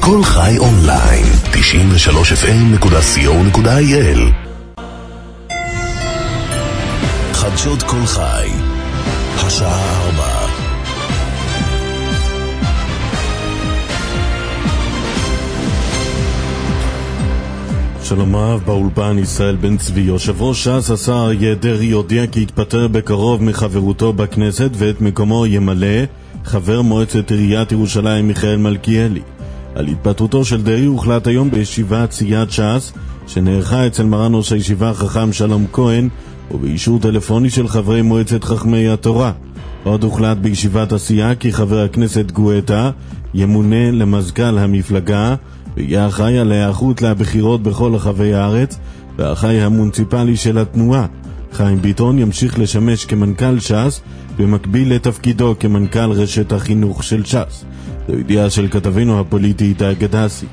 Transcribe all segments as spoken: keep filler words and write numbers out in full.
כל חי אונליין, תשעים ושלוש אף אם נקודה סי או נקודה איי אל. חדשות כל חי, השעה ארבע. שלום רב, באולפן ישראל בן צבי. יושב ראש ש"ס השר אריה דרעי הודיע כי יתפטר בקרוב מחברותו בכנסת ואת מקומו ימלא חבר מועצת עיריית ירושלים מיכאל מלכיאלי. על התפטרותו של דרעי הוחלט היום בישיבת סיעת ש"ס שנערכה אצל מרן ראש הישיבה חכם שלום כהן ובאישור טלפוני של חברי מועצת חכמי התורה. עוד הוחלט בישיבת הסיעה כי חבר הכנסת גואטה ימונה למזכ"ל המפלגה ויהיה אחראי על ההיערכות לבחירות בכל רחבי הארץ והאחראי המוניציפלי של התנועה. חיים ביטון ימשיך לשמש כמנכ"ל ש"ס במקביל לתפקידו כמנכ"ל רשת החינוך של ש"ס. זו ידיעה של כתבנו הפוליטי איתי גדסי.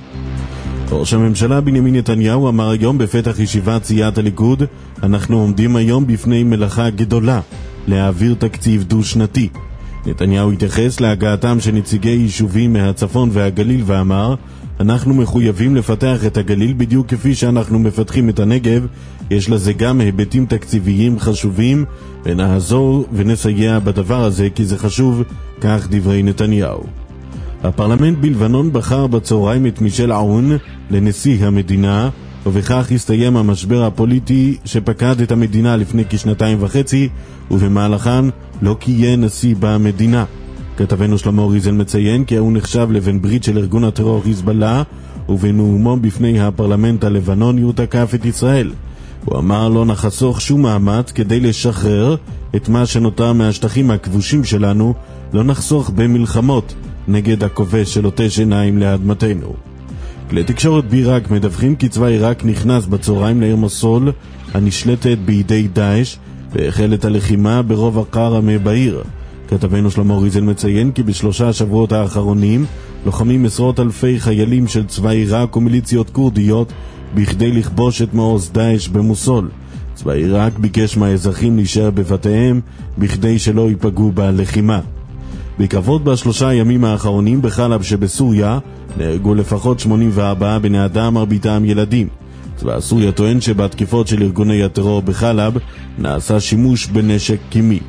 ראש הממשלה בנימין נתניהו אמר היום בפתח ישיבת סיעת הליכוד, אנחנו עומדים היום בפני מלאכה גדולה להעביר תקציב דו-שנתי. נתניהו התייחס להגעתם של נציגי יישובים מהצפון והגליל ואמר, אנחנו מחויבים לפתח את הגליל בדיוק כפי שאנחנו מפתחים את הנגב, יש לזה גם היבטים תקציביים חשובים ונעזור ונסייע בדבר הזה כי זה חשוב, כך דברי נתניהו. הפרלמנט בלבנון בחר בצהריים את מישל עון לנשיא המדינה, ובכך הסתיים המשבר הפוליטי שפקד את המדינה לפני כשנתיים וחצי, ובמהלכן לא כיהן נשיא במדינה. כתבנו שלמה ריזל מציין כי הוא נחשב לבן ברית של ארגון הטרור חיזבאללה, ובנאומו בפני הפרלמנט הלבנוני הוא תקף את ישראל. הוא אמר לא נחסוך שום מאמץ כדי לשחרר את מה שנותר מהשטחים הכבושים שלנו, לא נחסוך במלחמות נגד הכובש שלוטש עיניים לאדמתנו. כלי תקשורת בעיראק מדווחים כי צבא עיראק נכנס בצהריים לעיר מוסול הנשלטת בידי דאעש והחל את הלחימה ברוב הקרמה בעיר. כתבנו שלמה ריזל מציין כי בשלושה השבועות האחרונים לוחמים עשרות אלפי חיילים של צבא עיראק ומיליציות קורדיות בכדי לכבוש את מעוז דאעש במוסול. צבא עיראק ביקש מהאזרחים להישאר בבתיהם בכדי שלא ייפגעו בלחימה. בקרבות בשלושה הימים האחרונים בחלב שבסוריה נהרגו לפחות שמונים וארבעה בני אדם, מרביתם ילדים. צבא סוריה טוען שבתקיפות של ארגוני הטרור בחלב נעשה שימוש בנשק כימי.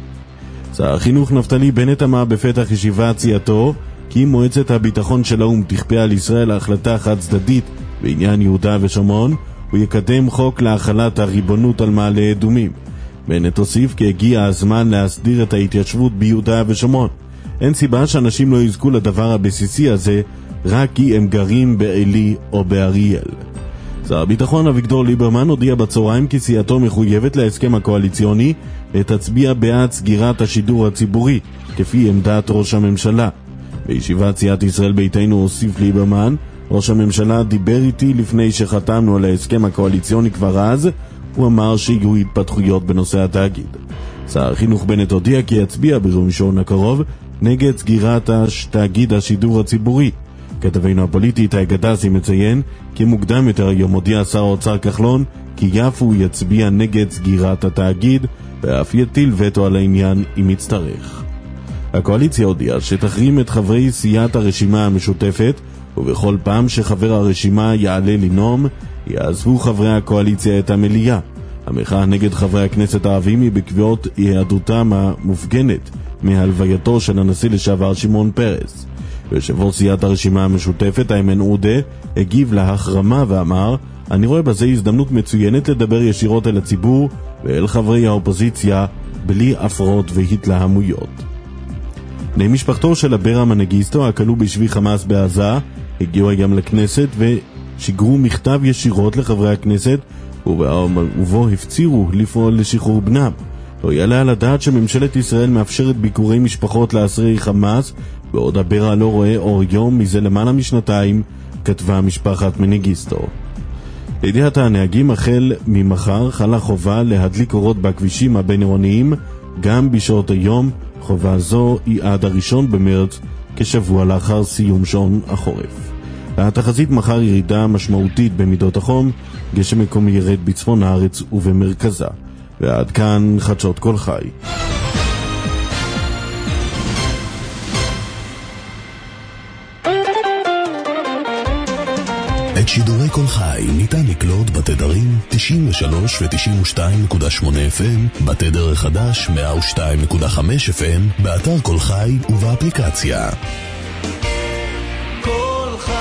שר החינוך נפתלי בנט אמר בפתח ישיבת סיעתו כי מועצת הביטחון של האו"ם תכפה על ישראל ההחלטה חד צדדית בעניין יהודה ושומרון, הוא יקדם חוק להחלת הריבונות על מעלה אדומים. בנט הוסיף כי הגיע הזמן להסדיר את ההתיישבות ביהודה ושומרון. אין סיבה שאנשים לא יזכו לדבר הבסיסי הזה רק כי הם גרים באלי או באריאל. שר הביטחון אביגדור ליברמן הודיע בצהריים כי סיעתו מחויבת להסכם הקואליציוני ותצביע בעד סגירת השידור הציבורי כפי עמדת ראש הממשלה. בישיבת סיעת ישראל ביתנו הוסיף ליברמן, ראש הממשלה דיבר איתי לפני שחתמנו על ההסכם הקואליציוני כבר אז, הוא אמר שיהיו התפתחויות בנושא התאגיד. שר החינוך בנט הודיע כי יצביע ביום ראשון הקרוב נגד סגירת תאגיד השידור הציבורי. כתבנו הפוליטי איתי גדסי מציין כי מוקדם יותר היום הודיע שר האוצר כחלון כי יפו יצביע נגד סגירת התאגיד ואף יטיל וטו על העניין אם יצטרך. הקואליציה הודיעה שתחרים את חברי סיעת הרשימה המשותפת, ובכל פעם שחבר הרשימה יעלה לנאום יעזבו חברי הקואליציה את המליאה. המחאה נגד חברי הכנסת הערבים היא בקביעות יהדותם המופגנת מהלווייתו של הנשיא לשעבר שמעון פרס. יושב ראש סיעת הרשימה המשותפת איימן עודה הגיב להחרמה ואמר, אני רואה בזה הזדמנות מצוינת לדבר ישירות אל הציבור ואל חברי האופוזיציה בלי הפרעות והתלהמויות. בני משפחתו של אברה מנגיסטו הכלוא בשבי חמאס בעזה הגיעו היום לכנסת ושיגרו מכתב ישירות לחברי הכנסת ובו הפצירו לפעול לשחרור בנם. לא יעלה על הדעת שממשלת ישראל מאפשרת ביקורי משפחות לאסרי חמאס בעוד אברה לא רואה אור יום מזה למעלה משנתיים, כתבה משפחת מנגיסטו. לידיעת הנהגים החל ממחר חלה חובה להדליק אורות בכבישים הבין-עירוניים גם בשעות היום. חובה זו היא עד הראשון במרץ, כשבוע לאחר סיום שעון החורף. התחזית מחר ירידה משמעותית במידות החום, גשם מקומי ירד בצפון הארץ ובמרכזה. ועד כאן חדשות כל חי. את שידורי כל חי ניתן לקלוט בתדרים תשעים ושלוש ו-תשעים ושתיים נקודה שמונה אף אם, בתדר החדש מאה ושתיים נקודה חמש אף אם, באתר כל חי ובאפליקציה. כל חי.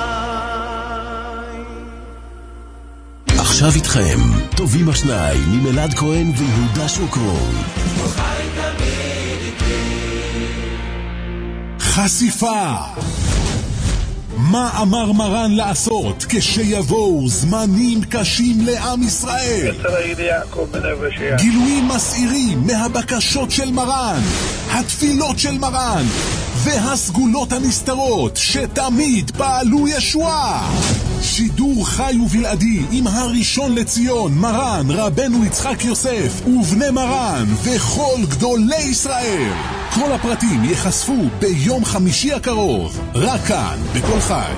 עכשיו איתכם, טובים השניים עם אלעד כהן ויהודה שוקרון. כל חי תמיד איתי. חשיפה. מה אמר מרן לעשות כשיבואו זמנים קשים לעם ישראל? גילויים מסעירים מהבקשות של מרן, התפילות של מרן והסגולות הנסתרות שתמיד פעלו ישועה. שידור חי ובלעדי עם הראשון לציון מרן רבנו יצחק יוסף ובני מרן וכל גדולי ישראל. כל הפרטים יחשפו ביום חמישי הקרוב, רק כאן בכל חי.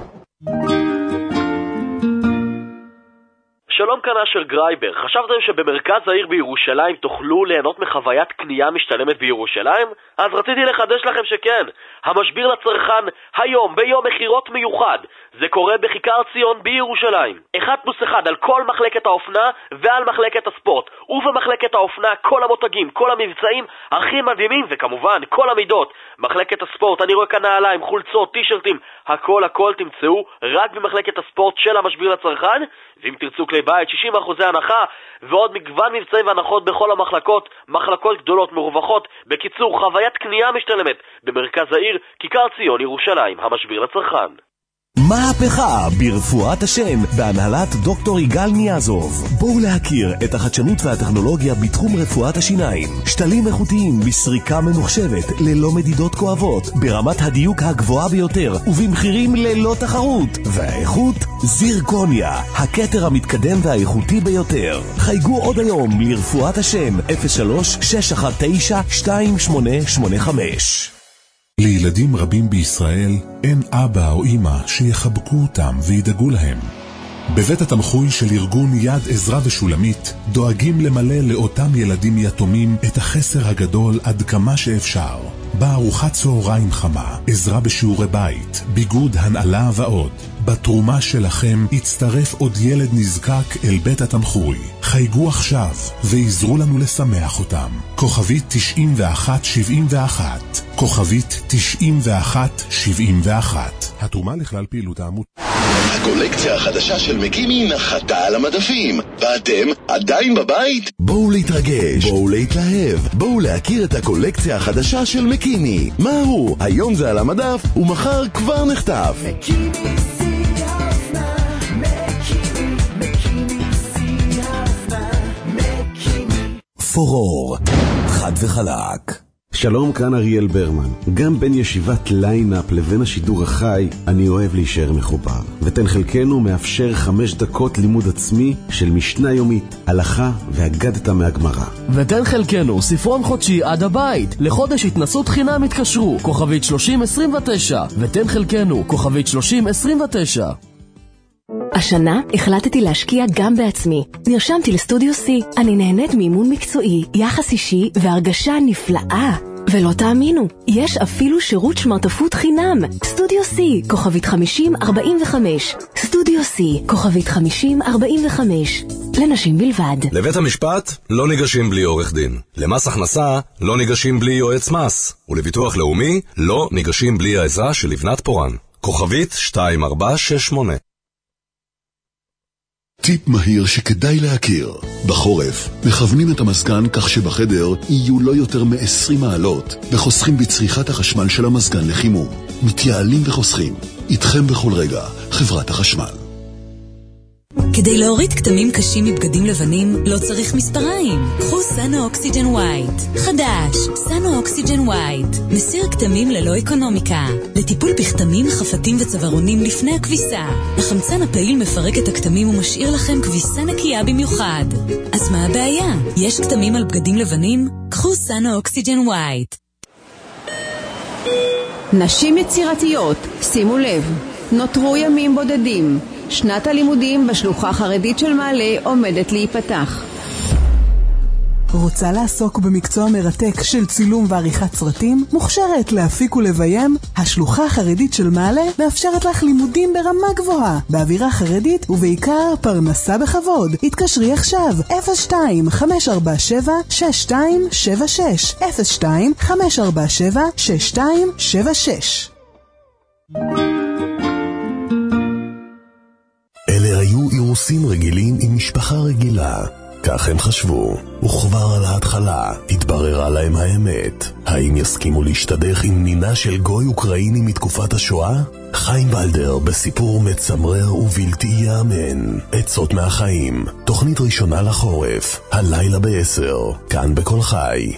שלום, כאן אשר גרייבר. חשבתם שבמרכז העיר בירושלים תוכלו ליהנות מחוויית קנייה משתלמת בירושלים? אז רציתי לחדש לכם שכן. המשביר לצרכן היום ביום מחירות מיוחד. זה קורה בכיכר ציון בירושלים. אחד פלוס אחד על כל מחלקת האופנה ועל מחלקת הספורט. ובמחלקת האופנה כל המותגים, כל המבצעים הכי מדהימים וכמובן כל המידות. מחלקת הספורט, אני רואה כאן נעליים, חולצות, טישרטים, הכל הכל תמצאו רק במחלקת הספורט של המשביר לצרכן. ואם תרצו כלי בית, שישים אחוז הנחה ועוד מגוון מבצעים והנחות בכל המחלקות, מחלקות גדולות מרווחות. בקיצור, חוויית קנייה משתלמת במרכז העיר, כיכר ציון ירושלים, המשביר לצרכן. מהפכה ברפואת השן בהנהלת דוקטור יגאל ניאזוב. בואו להכיר את החדשנות והטכנולוגיה בתחום רפואת השיניים. שתלים איכותיים בסריקה ממוחשבת ללא מדידות כואבות, ברמת הדיוק הגבוהה ביותר ובמחירים ללא תחרות. והאיכות זירקוניה, הכתר המתקדם והאיכותי ביותר. חייגו עוד היום לרפואת השן אפס שלוש שש אחת תשע שתיים שמונה שמונה חמש. לילדים רבים בישראל אין אבא או אמא שיחבקו אותם וידאגו להם. בבית התמחוי של ארגון יד עזרה ושולמית דואגים למלא לאותם ילדים יתומים את החסר הגדול עד כמה שאפשר. בארוחת צהריים חמה, עזרה בשיעורי בית, ביגוד, הנעלה ועוד. בתרומה שלכם יצטרף עוד ילד נזקק אל בית התמחוי. חייגו עכשיו ועזרו לנו לשמח אותם. כוכבית תשעים ואחת שבעים ואחת, כוכבית תשעים ואחת שבעים ואחת. התרומה לכלל פעילות העמות. הקולקציה החדשה של מקימי נחתה על המדפים, ואתם עדיין בבית? בואו להתרגש, בואו להתלהב, בואו להכיר את הקולקציה החדשה של מקימי. מה הוא? היום זה על המדף ומחר כבר נחטף. מקימי שיא האופנה, מקימי, מקימי שיא האופנה, מקימי. פורור, חד וחלק. שלום, כאן אריאל ברמן. גם בין ישיבת ליינאפ לבין השידור החי אני אוהב להישאר מחובר. ותן חלקנו מאפשר חמש דקות לימוד עצמי של משנה יומית, הלכה והגדתה מהגמרא. ותן חלקנו ספרון חודשי עד הבית. לחודש התנסות חינם התקשרו כוכבית שלושים עשרים ותשע. ותן חלקנו כוכבית שלושים עשרים ותשע. השנה החלטתי להשקיע גם בעצמי. נרשמתי לסטודיו סי. אני נהנית מאימון מקצועי, יחס אישי והרגשה נפלאה. ולא תאמינו, יש אפילו שירות שמרטפות חינם. סטודיו סי, כוכבית חמישים ארבעים וחמש. סטודיו סי, כוכבית חמישים ארבעים וחמש. לנשים בלבד. לבית המשפט לא ניגשים בלי עורך דין. למס הכנסה לא ניגשים בלי יועץ מס. ולביטוח לאומי לא ניגשים בלי העזרה של לבנת פורן. כוכבית שתיים ארבע שש שמונה. טיפ מהיר שכדאי להכיר. בחורף, מכוונים את המזגן כך שבחדר יהיו לא יותר מ-עשרים מעלות, וחוסכים בצריכת החשמל של המזגן לחימום. מתייעלים וחוסכים. איתכם בכל רגע, חברת החשמל. כדי להוריד כתמים קשים מבגדים לבנים, לא צריך מספריים. קחו סאנו אוקסיג'ן ווייט. חדש, סאנו אוקסיג'ן ווייט. מסיר כתמים ללא אקונומיקה. לטיפול בכתמים, חפתים וצווארונים לפני הכביסה. החמצן הפעיל מפרק את הכתמים ומשאיר לכם כביסה נקייה במיוחד. אז מה הבעיה? יש כתמים על בגדים לבנים? קחו סאנו אוקסיג'ן ווייט. נשים יצירתיות, שימו לב, נותרו ימים בודדים. שנת הלימודים בשלוחה חרדית של מעלה עומדת להיפתח. רוצה לעסוק במקצוע מרתק של צילום ועריכת סרטים? מוכשרת להפיק ולביים? השלוחה החרדית של מעלה מאפשרת לך לימודים ברמה גבוהה, באווירה חרדית ובעיקר פרנסה בכבוד. התקשרי עכשיו אפס שתיים חמש ארבע שבע שש שתיים שבע שש אפס שתיים חמש ארבע שבע שש שתיים שבע שש. אלה היו אירוסין רגילים עם משפחה רגילה. כך הם חשבו, וכבר על ההתחלה התבררה להם האמת. האם יסכימו להשתדך עם נינה של גוי אוקראיני מתקופת השואה? חיים ולדר בסיפור מצמרר ובלתי יאמן. עצות מהחיים, תוכנית ראשונה לחורף, הלילה בעשר, כאן בכל חי.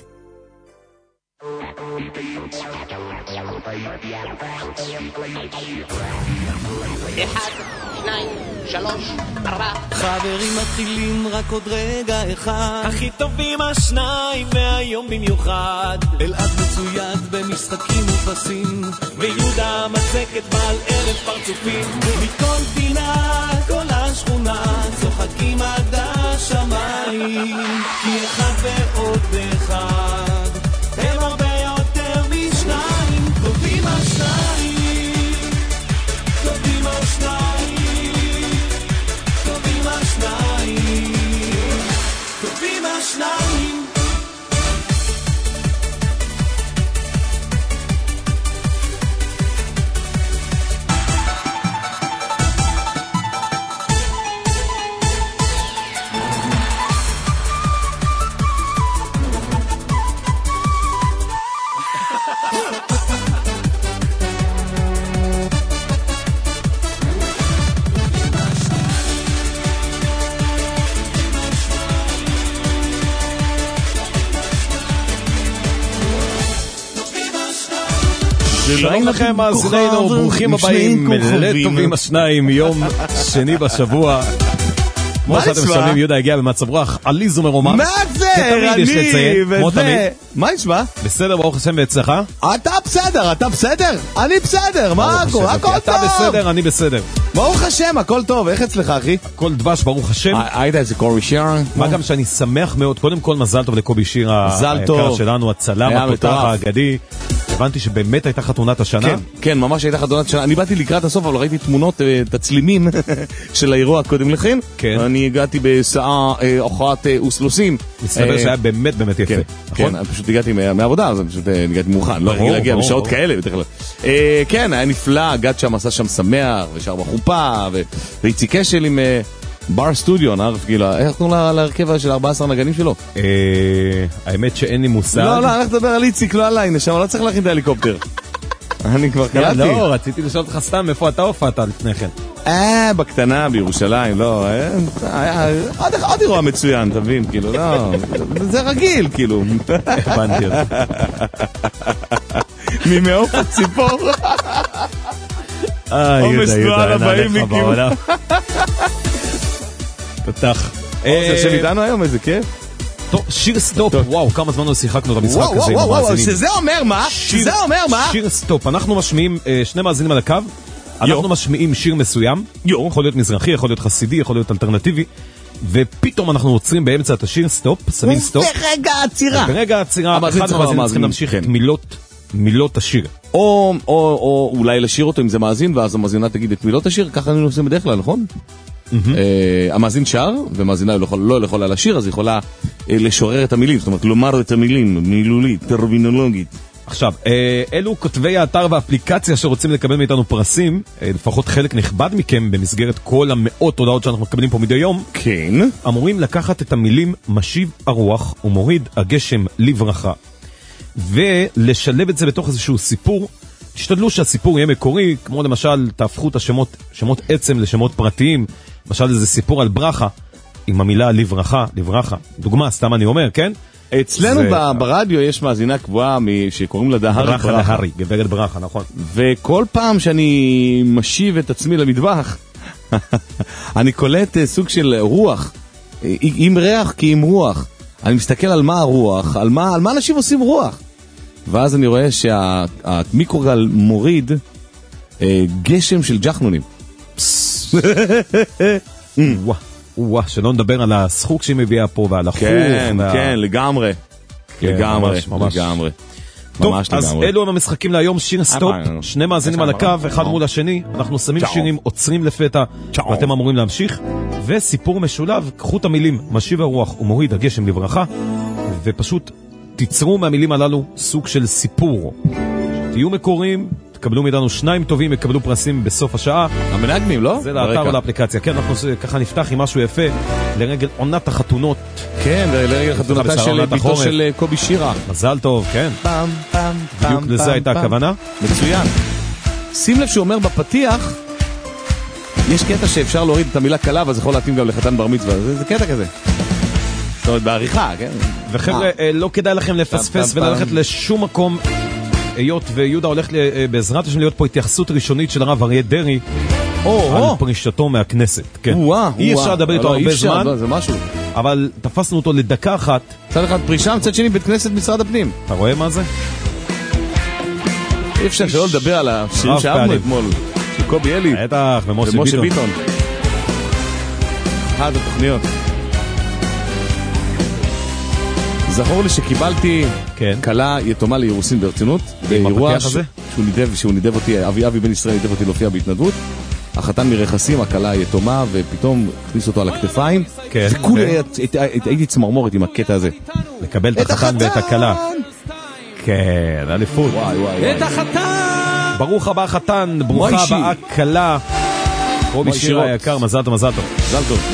אחד, שניים, שלוש, ארבע. חברים מתחילים רק עוד רגע אחד, הכי טובים השניים מהיום במיוחד. אלעד מצויד במשחקים ופסים, ויהודה מצקת בעל אלף פרצופים. מכל פינה, כל השכונה, צוחקים עד השמיים, כי אחד ועוד אחד הם הרבה יותר משניים. טובים השניים, טובים השניים, טובים השניים, טובים השניים. שלום לכם מאזינינו, ברוכים הבאים לטובים השניים, יום שני בשבוע. כמו שאתם שומעים, יהודה הגיע במצב רוח עליז ומרומם. מה זה? אני וזה. מה נשמע? בסדר, ברוך השם ואצלך? אתה בסדר, אתה בסדר? אני בסדר, מה הכל? הכל טוב. אתה בסדר, אני בסדר. ברוך השם, הכל טוב. איך אצלך, אחי? הכל דבש, ברוך השם. היית איזה קובי שיר? מה גם שאני שמח מאוד, קודם כל מזל טוב לקובי שיר היקר שלנו, הצלם, התותח האגדי. הבנתי שבאמת הייתה חתונת השנה. כן, כן, ממש הייתה חתונת השנה. אני באתי לקראת הסוף, אבל ראיתי תמונות, תצלימים של האירוע קודם לכן. כן. אני הגעתי בשעה אחת וסלוסים. מסתבר שהיה באמת באמת יפה. כן, אני פשוט הגעתי מהעבודה, אז אני פשוט הגעתי מוכן. לא רגיל להגיע בשעות כאלה. כן, היה נפלא, הגעת שם, עשה שם שמח, ושר בחופה, ואיצי קשל עם בר סטודיו, נערף גילה. איך קוראים להרכב של ארבעה עשר נגנים שלו? האמת שאין לי מושג. לא, לא, אני הולך לדבר על איציק, לא עליי, נשמה, לא צריך להכין את ההליקופטר. אני כבר קלטתי. לא, רציתי לשאול אותך סתם איפה אתה הופעת לפני כן. אה, בקטנה, בירושלים, לא, עוד אירוע מצוין, תבין, כאילו, לא, זה רגיל, כאילו. הבנתי אותי. ממעוף הציפור. אה, יהודה, יהודה, אין עליך בעולם. פתח. זה שביטנו היום, איזה כיף. טוב, שיר סטופ, וואו, כמה זמן לא שיחקנו את המשחק הזה עם המאזינים. שזה אומר מה? שזה אומר מה? שיר סטופ, אנחנו משמיעים, שני מאזינים על הקו, אנחנו משמיעים שיר מסוים, יכול להיות מזרחי, יכול להיות חסידי, יכול להיות אלטרנטיבי, ופתאום אנחנו עוצרים באמצע את השיר סטופ, שמים סטופ. וברגע העצירה. ברגע העצירה, אחד מהמאזינים צריכים להמשיך את מילות, מילות השיר. או, או אולי לשיר אותו אם זה מאזין, ואז המאזינה תגיד את מילות השיר, ככה אני עושים בדרך כלל, נכון? המאזין שר, ומאזינה לא יכולה לשיר, אז היא יכולה לשורר את המילים, זאת אומרת, לומר את המילים, מילולית, טרמינולוגית. עכשיו, אלו כותבי האתר והאפליקציה שרוצים לקבל מאיתנו פרסים, לפחות חלק נכבד מכם במסגרת כל המאות הודעות שאנחנו מקבלים פה מדי יום, כן. אמורים לקחת את המילים משיב הרוח ומוריד הגשם לברכה, ולשלב את זה בתוך איזשהו סיפור. תשתדלו שהסיפור יהיה מקורי, כמו למשל תהפכו את השמות, שמות עצם לשמות פרטיים, למשל איזה סיפור על ברכה, עם המילה לברכה, לברכה. דוגמה, סתם אני אומר, כן? אצלנו זה... ברדיו יש מאזינה קבועה שקוראים לה דהרי ברכה. ברכה דהרי, גברת ברכה, נכון. וכל פעם שאני משיב את עצמי למטבח, אני קולט סוג של רוח, עם ריח כי עם רוח. אני מסתכל על מה הרוח, על מה, על מה אנשים עושים רוח. ואז אני רואה שהמיקרוגל מוריד גשם של ג'חנונים. וואה, שלא נדבר על הסחוק שהיא מביאה פה ועל החוך. כן, וה... כן, לגמרי. כן, לגמרי, ממש, ממש. לגמרי. טוב, ממש אז לגמרי. אלו הם המשחקים להיום, שיר סטופ, שני מאזינים על הקו, אחד מול השני, אנחנו שמים שירים, עוצרים לפתע, ואתם אמורים להמשיך, וסיפור משולב, קחו את המילים, משיב הרוח ומוריד הגשם לברכה, ופשוט תיצרו מהמילים הללו סוג של סיפור. תהיו מקוריים, תקבלו מאיתנו שניים טובים, יקבלו פרסים בסוף השעה. המנגנים, לא? זה לאתר או לאפליקציה. כן, אנחנו ככה נפתח עם משהו יפה, לרגל עונת החתונות. כן, לרגל חתונתה של ביתו של קובי שירה. מזל טוב, כן. פעם, פעם, פעם. בדיוק לזה הייתה הכוונה. מצוין. שים לב שהוא אומר בפתיח, יש קטע שאפשר להוריד את המילה קלה, וזה יכול להתאים גם לחתן בר מצווה. זה, זה קטע כזה. זאת אומרת, בעריכה, כן? וחבר'ה, לא כדאי לכם לפספס וללכת לשום מקום, היות ויהודה הולך בעזרת השם להיות פה התייחסות ראשונית של הרב אריה דרעי על פרישתו מהכנסת. אי אפשר לדבר איתו הרבה זמן, אבל תפסנו אותו לדקה אחת. צד אחד פרישה, מצד שני בית כנסת משרד הפנים. אתה רואה מה זה? אי אפשר שלא לדבר על השירים שאהבנו אתמול של קובי אלי בטח, ומשה ביטון. אחת התוכניות. זכור לי שקיבלתי קלה יתומה לאירוסין ברצינות, באירוע שהוא נידב אותי, אבי אבי בן ישראל נידב אותי להופיע בהתנדבות, החתן מרכסים, הקלה היתומה, ופתאום הכניס אותו על הכתפיים, וכולי הייתי צמרמורת עם הקטע הזה. לקבל את החתן ואת הקלה. כן, אליפות. את החתן! ברוך הבא חתן, ברוכה הבאה קלה. קובי שירה היקר, מזל טוב, מזל טוב. מזל טוב.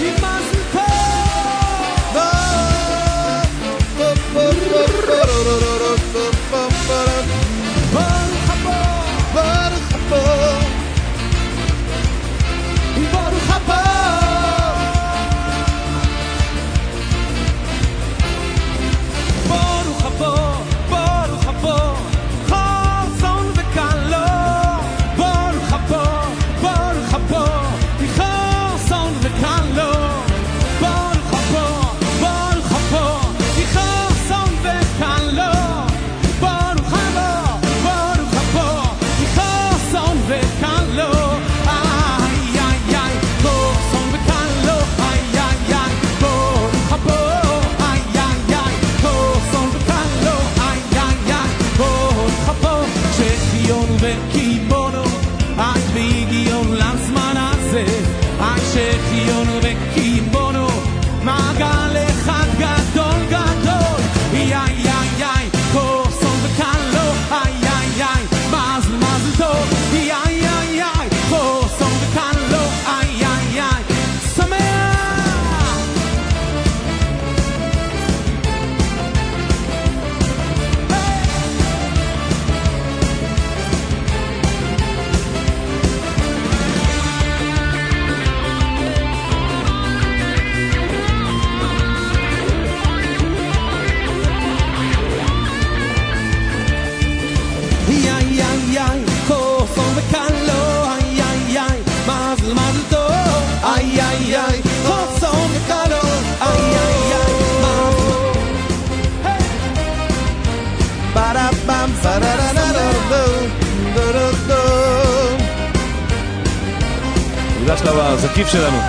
ניגש לזקיף שלנו.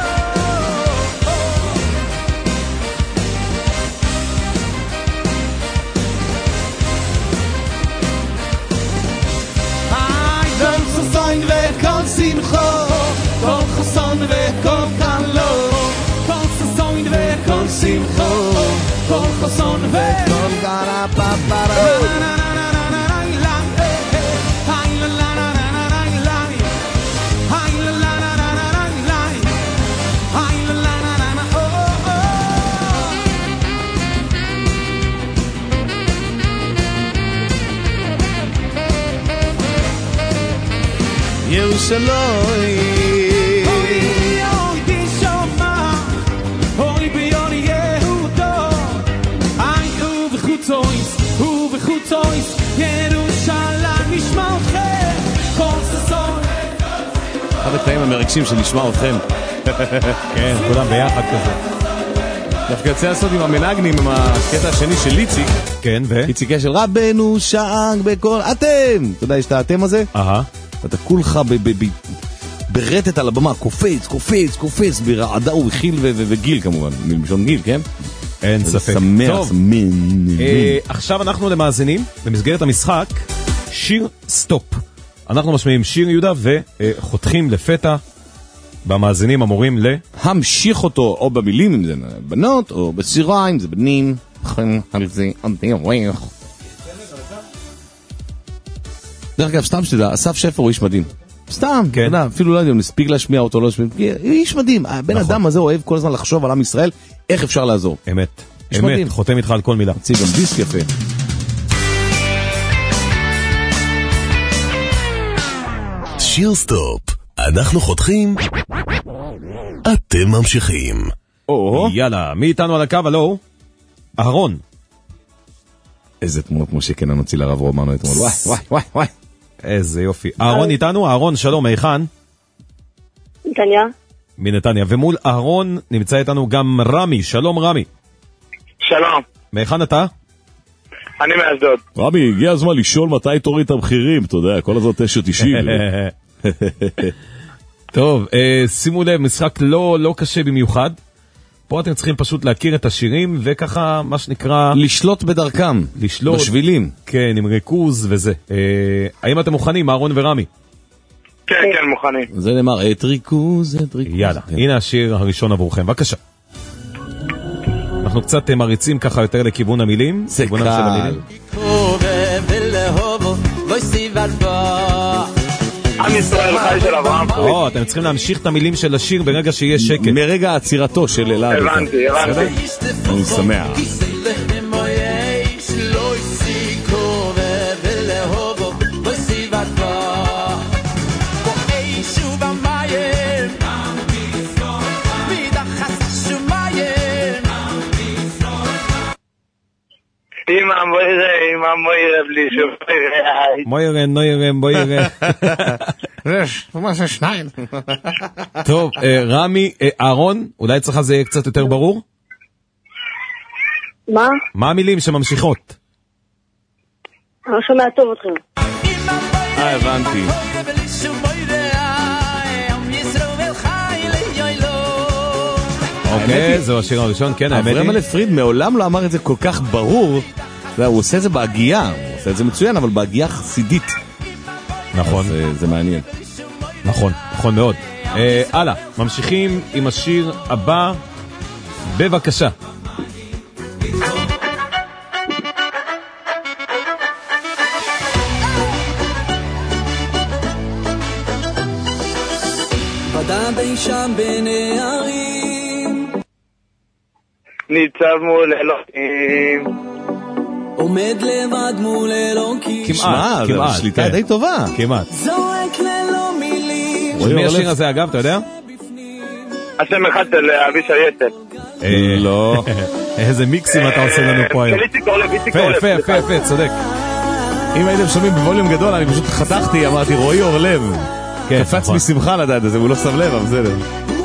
כל חסון וכל שמחו, כל חסון וכל קלו, כל חסון וכל שמחו, כל חסון וכל גרה פפרה. ירושלים אוי תשמע אוי ביון יהודו אי ובחוצויס ובחוצויס ירושלים נשמע אתכם כל ששון אחד הקטעים המרגשים שנשמע אתכם. כן, כולם ביחד כזה. דווקא יוצא לעשות עם המנגנים, עם הקטע השני של ליציק. כן, ו? ליציקה של רבנו שאג בכל אתם, אתה יודע, יש את האתם הזה? אהה. אתה כולך ברטט על הבמה, קופץ, קופץ, קופץ, ברעדה וחיל וגיל כמובן, מלשון גיל, כן? אין ספק. שמח, מן. עכשיו אנחנו למאזינים, במסגרת המשחק, שיר סטופ. אנחנו משמיעים שיר יהודה וחותכים לפתע במאזינים אמורים ל... המשיך אותו, או במילים, אם זה בנות, או בסירה, אם זה בנים. דרך אגב, סתם שתדע, אסף שפר הוא איש מדהים. סתם, כן. אפילו לא יודע אם נספיק להשמיע אותו, לא להשמיע, איש מדהים. הבן אדם הזה אוהב כל הזמן לחשוב על עם ישראל, איך אפשר לעזור. אמת, אמת, חותם איתך על כל מילה. הוציא גם דיסק יפה. שיר סטופ, אנחנו חותכים, אתם ממשיכים. יאללה, מי איתנו על הקו? הלו? אהרון. איזה תמונות משה קנן הוציא לרב רומנו אתמול, וואי וואי וואי וואי. איזה יופי. אהרון איתנו? אהרון, שלום, היכן? נתניה. מנתניה. ומול אהרון נמצא איתנו גם רמי. שלום רמי. שלום. מהיכן אתה? אני מאשדוד. רמי, הגיע הזמן לשאול מתי תוריד את המחירים, אתה יודע, כל הזאת תשע תשעים. טוב, שימו לב, משחק לא לא קשה במיוחד. פה אתם צריכים פשוט להכיר את השירים, וככה, מה שנקרא... לשלוט בדרכם, לשלוט, בשבילים. כן, עם ריכוז וזה. אה, האם אתם מוכנים, אהרון ורמי? כן, כן, מוכנים. זה נאמר, את ריכוז, את ריכוז. יאללה, כן. הנה השיר הראשון עבורכם, בבקשה. אנחנו קצת מריצים ככה יותר לכיוון המילים. זה קל. עם ישראל חי של אברהם פריד. או, אתם צריכים להמשיך את המילים של השיר ברגע שיהיה שקט. מרגע עצירתו של אלעד. הבנתי, הבנתי. אני שמח. אמא מוירה, אמא מוירה בלי שום מוירה, נוירה, מוירה. מה זה שניים? טוב, רמי, אהרון, אולי אצלך זה יהיה קצת יותר ברור? מה? מה המילים שממשיכות? אני לא שומע טוב אתכם. אה, הבנתי. אוקיי, זהו השיר הראשון, כן, האמת היא. אברהם אלפריד מעולם לא אמר את זה כל כך ברור, הוא עושה את זה בהגייה, הוא עושה את זה מצוין, אבל בהגייה חסידית. נכון. זה מעניין. נכון, נכון מאוד. הלאה, ממשיכים עם השיר הבא, בבקשה. בדד אי שם בנערים ניצב מול אלוקים עומד לבד מול אלוקים כמעט, כמעט, שליטה די טובה. כמעט. זורק ללא מילים. מי השיר הזה אגב, אתה יודע? השם אחד של אבישי יצל. לא. איזה מיקסים אתה עושה לנו פה היום. יפה, יפה, יפה, יפה, צודק. אם הייתם שומעים בווליום גדול, אני פשוט חתכתי, אמרתי רועי אורלב. קפץ משמחה לדעת הזה, הוא לא שם לב, אבל זה לב.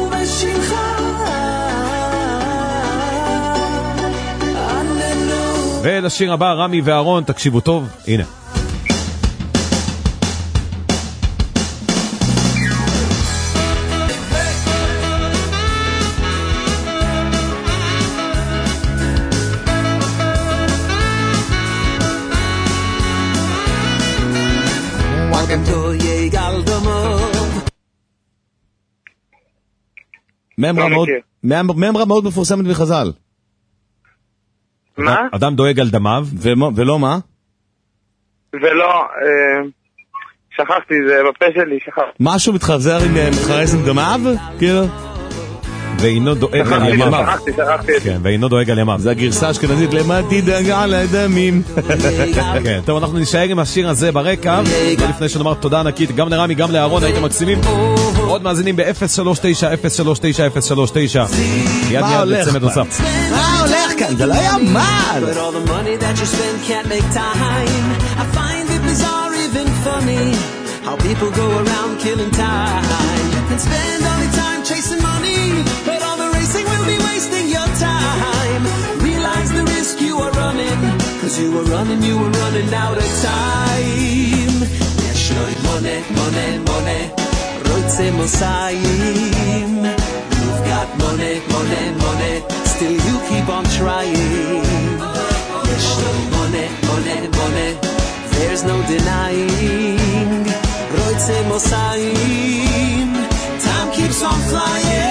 ולשיר הבא, רמי ואהרון, תקשיבו טוב, הנה. ממרה מאוד מפורסמת בחז"ל. מה? אדם דואג על דמיו. ולא מה? ולא, שכחתי, זה בפה שלי, שכחתי. משהו מתחרזר עם מתחרז עם דמיו? כאילו? ואינו דואג על ימיו. שכחתי, שכחתי. כן, ואינו דואג על ימיו. זה הגרסה אשכנזית, למה תדאג על הדמים. כן, טוב, אנחנו נשאר עם השיר הזה ברקע, ולפני שנאמר תודה ענקית גם לרמי, גם לאהרון, הייתם מקסימים. עוד מאזינים ב-אפס שלוש תשע אפס שלוש תשע אפס שלוש תשע. מיד מיד לצמד נוסף. מה הולך כאן? זה לא יאמן! How people go around killing time. You can spend all your time chasing money, but all the racing will be wasting your time. Realize the risk you are running, cause you were running, you were running out of time. יש לו money, money, money. Roitz Roitze Mosayim. You've got money, money, money, still you keep on trying. Yes, money, money, money, there's no denying. Roitze Mosayim, time keeps on flying.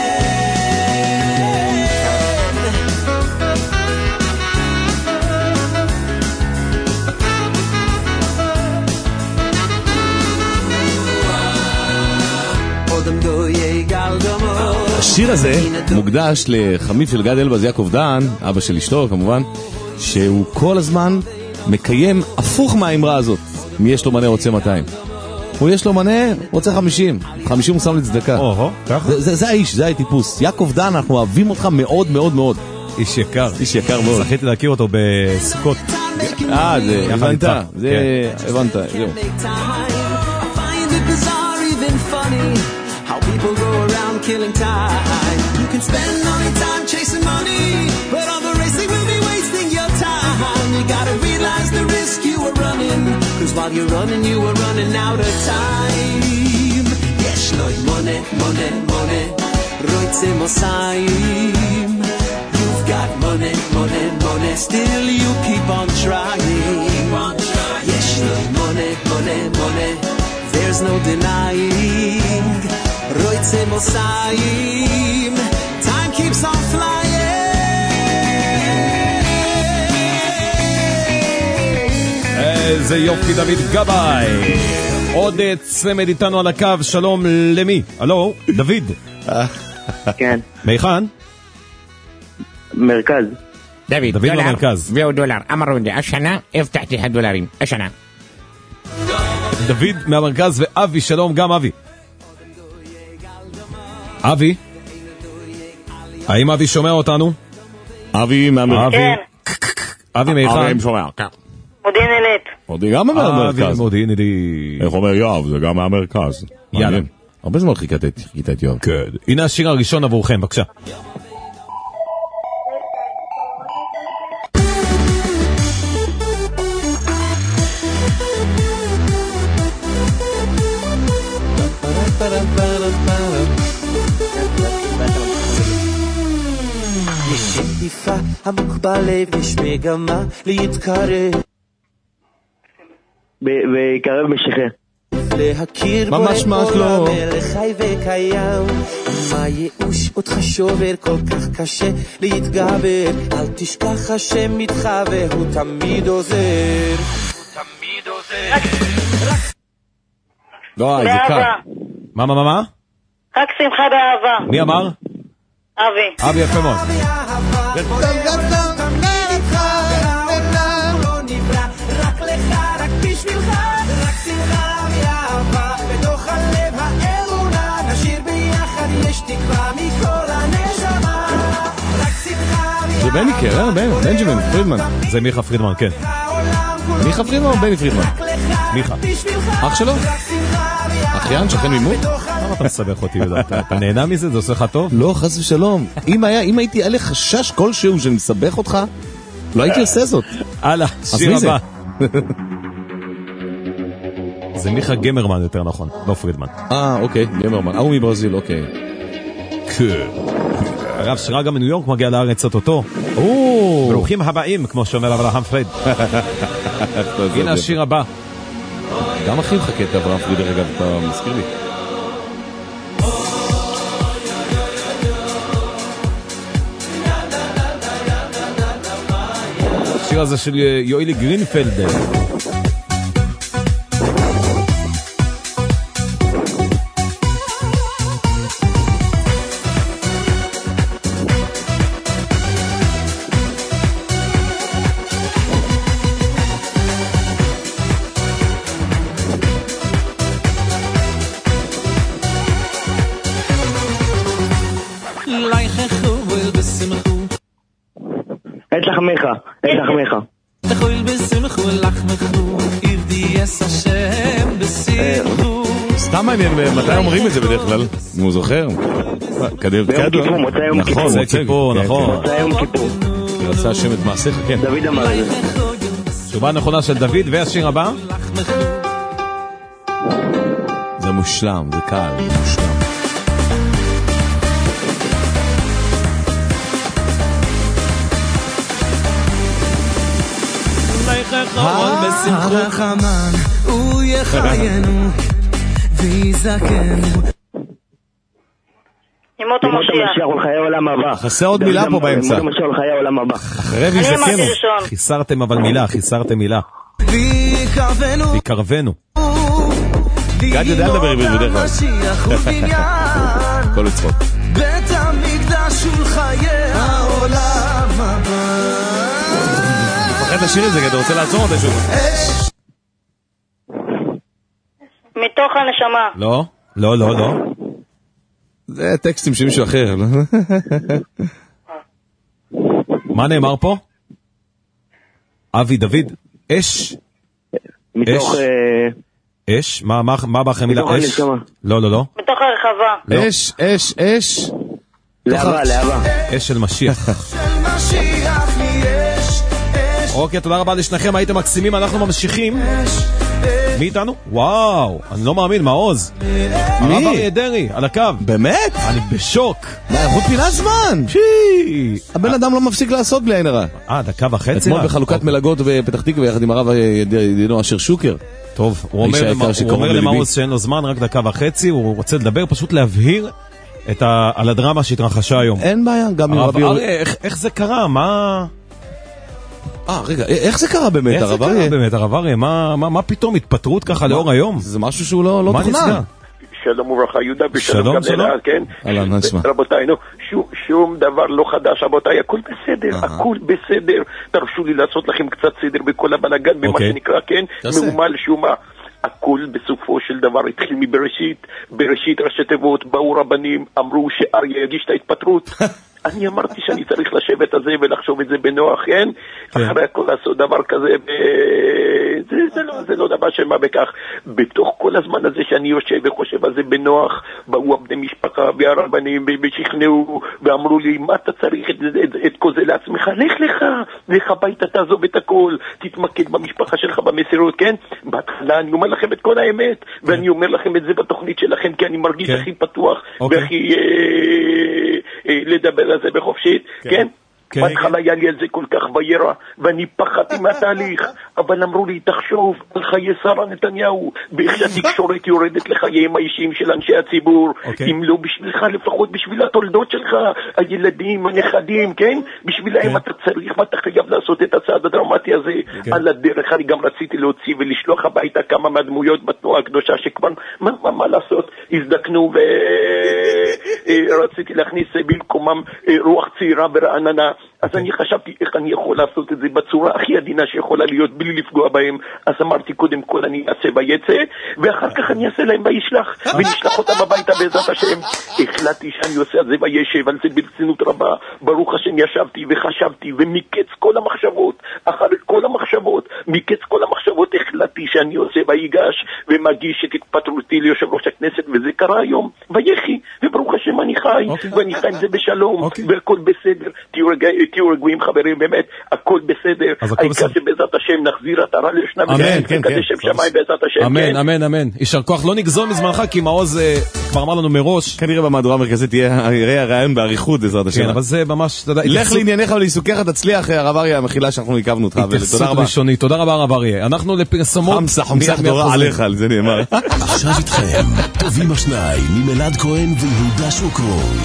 השיר הזה מוקדש לחמיו של גד אלבז, יעקב דן, אבא של אשתו כמובן, שהוא כל הזמן מקיים הפוך מהאמרה הזאת. מי יש לו מנה רוצה מאתיים. הוא יש לו מנה רוצה חמישים. חמישים הוא שם לצדקה. זה, זה, זה האיש, זה הטיפוס. יעקב דן, אנחנו אוהבים אותך מאוד מאוד מאוד. איש יקר. איש יקר מאוד. זכיתי להכיר אותו בסוכות. אה, זה, הבנת, זה, הבנת, זהו. How people go around killing time. You can spend all your time chasing money, but all the racing will be wasting your time. You gotta realize the risk you are running, cause while you're running you are running out of time. Yes, loy money, money, money, roitze mosayim. You've got money, money, money, still you keep on trying. Yes, loy money, money, money, there's no denying. Roitze Mosayim, time keeps on flying. איזה יופי, דוד גבאי. עוד צמד איתנו על הקו, שלום למי? הלו, דוד. כן. מיכן? מרכז. דוד, דוד דולר במרכז. והוא דולר. אמרו לי, השנה הבטחתי הדולרים. השנה. דוד מהמרכז ואבי, שלום גם אבי. אבי? האם אבי שומע אותנו? אבי מהמרכז. כן. אבי מיכן? אבי שומע. מודיעין עילית. מודיעין גם מהמרכז. אבי מודיעין עילית. איך אומר יואב, זה גם מהמרכז. יאללה. הרבה זמן חיכית את יואב. כן. הנה השיר הראשון עבורכם, בבקשה. יש שאיפה עמוק בלב, יש מגמה להתקרב, ויקרב משחרר. להכיר בו את כל המלך חי וקיים. מה ייאוש אותך שובר, כל כך קשה להתגבר. אל תשכח השם איתך והוא תמיד עוזר. תמיד עוזר. לא, זה קל. מה, מה, מה, מה? רק שמחה באהבה. מי אמר? אבי. אבי יפה מאוד. רק לך, רק בשבילך, רק שמחה ואהבה בתוך הלב האמונה, נשאיר ביחד, יש תקווה מכל הנשמה. רק שמחה ואהבה. זה בני קר, בנג'מין פרידמן. זה מיכה פרידמן, כן. מיכה פרידמן או בני פרידמן? מיכה. אח שלו? אחיין, שכן ממות? למה אתה מסבך אותי? אתה נהנה מזה? זה עושה לך טוב? לא, חס ושלום. אם הייתי עלי חשש כלשהו שאני מסבך אותך, לא הייתי עושה זאת. הלאה, שיר הבא. זה מיכה גמרמן יותר נכון, לא פרידמן. אה, אוקיי, גמרמן. הוא מברזיל, אוקיי. כן. הרב שרגא מניו יורק מגיע לארץ אותו. ברוכים הבאים, כמו שאומר אברהם פריד. הנה השיר הבא. גם אחי מחכה את אברהם פריד, אגב, אתה מזכיר לי. השיר הזה של יואילי גרינפלד. את לחמך, את לחמך. תחויל בשמחו לחמכו, עבדי יש השם בשמחו. סתם מעניין, מתי אומרים את זה בדרך כלל? הוא זוכר? ביום כיפור, מוצא יום כיפור. נכון, מוצא כיפור, נכון. מוצא יום כיפור. רצה השם את מעשיך, כן. דוד אמר את זה. תשובה נכונה של דוד, והשיר הבא? זה מושלם, זה קל, מושלם. הרחמן הוא יחיינו ויזכנו ימות המשיח ולחיי עולם הבא. חסר עוד מילה פה באמצע. ימות המשיח ולחיי עולם הבא. אחרי ויזכנו. חיסרתם אבל מילה, חיסרתם מילה. ויקרבנו ויקרבנו. גד יודע לדבר עברית בדרך כלל. כל לצחוק. בית המקדש ולחיי העולם הבא. מפחד לשיר את זה, כי אתה רוצה לעצור אותה שוב. מתוך הנשמה. לא, לא, לא, לא. זה טקסטים של מישהו אחר. מה נאמר פה? אבי דוד, אש. מתוך... אש? מה בא אחרי מילה? אש? לא, לא, לא. מתוך הרחבה. אש, אש, אש. להבה, להבה. אש של משיח. אוקיי, תודה רבה לשניכם, הייתם מקסימים, אנחנו ממשיכים. מי איתנו? וואו, אני לא מאמין, מעוז. הרב אריה דרעי, על הקו. באמת? אני בשוק. מה, עבוד פינת זמן? הבן אדם לא מפסיק לעשות בלי עין הרע. אה, דקה וחצי? אתמול בחלוקת מלגות בפתח תקווה יחד עם הרב ידינו אשר שוקר. טוב, הוא אומר למעוז שאין לו זמן, רק דקה וחצי, הוא רוצה לדבר, פשוט להבהיר על הדרמה שהתרחשה היום. אין בעיה, גם עם רבי... הרב אריה, איך זה קרה? מה... אה, רגע, איך זה קרה באמת, הרב אריה? איך זה קרה באמת, הרב אריה? מה פתאום התפטרות ככה לאור היום? זה משהו שהוא לא תוכנן. שלום וברכה, יהודה ושלום גם אלה, כן? אהלן, נשמע. רבותיי, נו, שום דבר לא חדש, רבותיי, הכל בסדר, הכל בסדר. תרשו לי לעשות לכם קצת סדר בכל הבלגן, במה שנקרא, כן? מהומה לשומה. הכל בסופו של דבר התחיל מבראשית, בראשית ראשי תיבות, באו רבנים, אמרו שאריה יגיש את ההתפטרות. אני אמרתי שאני צריך לשבת על זה ולחשוב את זה בנוח, כן? אחרי הכל לעשות דבר כזה, זה, זה, לא, זה לא דבר שמה בכך. בתוך כל הזמן הזה שאני יושב וחושב על זה בנוח, באו עבדי משפחה והרבנים ושכנעו ואמרו לי, מה אתה צריך את, את, את כל זה לעצמך? לך לך, לך הביתה, תעזוב את הכל, תתמקד במשפחה שלך במסירות, כן? בהתחלה אני אומר לכם את כל האמת, ואני אומר לכם את זה בתוכנית שלכם, כי אני מרגיש הכי פתוח והכי לדבר על זה בחופשית, כן? בהתחלה היה לי על זה כל כך וירא, ואני פחדתי מהתהליך, אבל אמרו לי, תחשוב על חיי שרה נתניהו, באיך שהתקשורת יורדת לחייהם האישיים של אנשי הציבור, אם לא בשבילך, לפחות בשביל התולדות שלך, הילדים, הנכדים, כן? בשבילהם אתה צריך ואתה חייב לעשות את הצעד הדרמטי הזה. על הדרך אני גם רציתי להוציא ולשלוח הביתה כמה מהדמויות בתנועה הקדושה שכבר, מה לעשות, הזדקנו ורציתי להכניס במקומם רוח צעירה ורעננה. אז אני חשבתי איך אני יכול לעשות את זה בצורה הכי עדינה שיכולה להיות בלי לפגוע בהם. אז אמרתי קודם כל אני אעשה ויצא, ואחר כך אני אעשה להם וישלח, ונשלח אותם הביתה בעזרת השם. החלטתי שאני עושה על זה וישב, על זה ברצינות רבה. ברוך השם ישבתי וחשבתי, ומקץ כל המחשבות, אחרי כל המחשבות, מקץ כל המחשבות החלטתי שאני עושה ויגש, ומגיש את התפטרותי ליושב ראש הכנסת, וזה קרה היום, ויחי, וברוך השם אני חי, ואני חי עם זה בשלום, והכל בסדר. תהיו רגועים חברים, באמת, הכל בסדר. העיקר שבעזרת השם נחזיר עטרה ליושנה ונקדש שם שמיים בעזרת השם. אמן, אמן, אמן. יישר כוח, לא נגזול מזמנך, כי מעוז כבר אמר לנו מראש. כנראה במהדורה המרכזית יהיה הרעיון בעריכות בעזרת השם. כן, אבל זה ממש... לך לענייניך ולעיסוקיך, תצליח, הרב אריה, המחילה שאנחנו עיכבנו אותך. תודה רבה. תודה רבה, הרב אריה. אנחנו לפרסמות... חמסה, חמסה דורה עליך, על זה נאמר. עכשיו איתכם, טובים השניים, ממלעד כהן ויהודה שוקרון.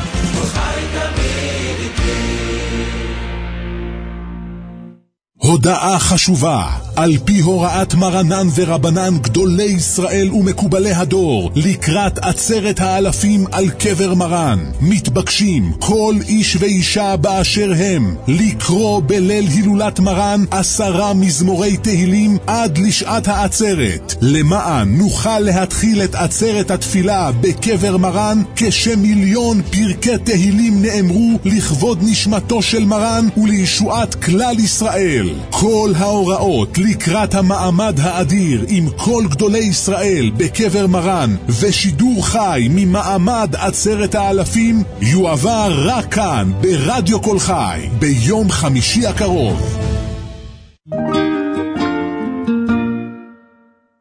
הודעה חשובה, על פי הוראת מרנן ורבנן גדולי ישראל ומקובלי הדור, לקראת עצרת האלפים על קבר מרן, מתבקשים כל איש ואישה באשר הם, לקרוא בליל הילולת מרן עשרה מזמורי תהילים עד לשעת העצרת, למען נוכל להתחיל את עצרת התפילה בקבר מרן, כשמיליון פרקי תהילים נאמרו לכבוד נשמתו של מרן ולישועת כלל ישראל. כל ההוראות לקראת המעמד האדיר עם כל גדולי ישראל בקבר מרן ושידור חי ממעמד עצרת האלפים יועבר רק כאן ברדיו כל חי ביום חמישי הקרוב. שלום כאן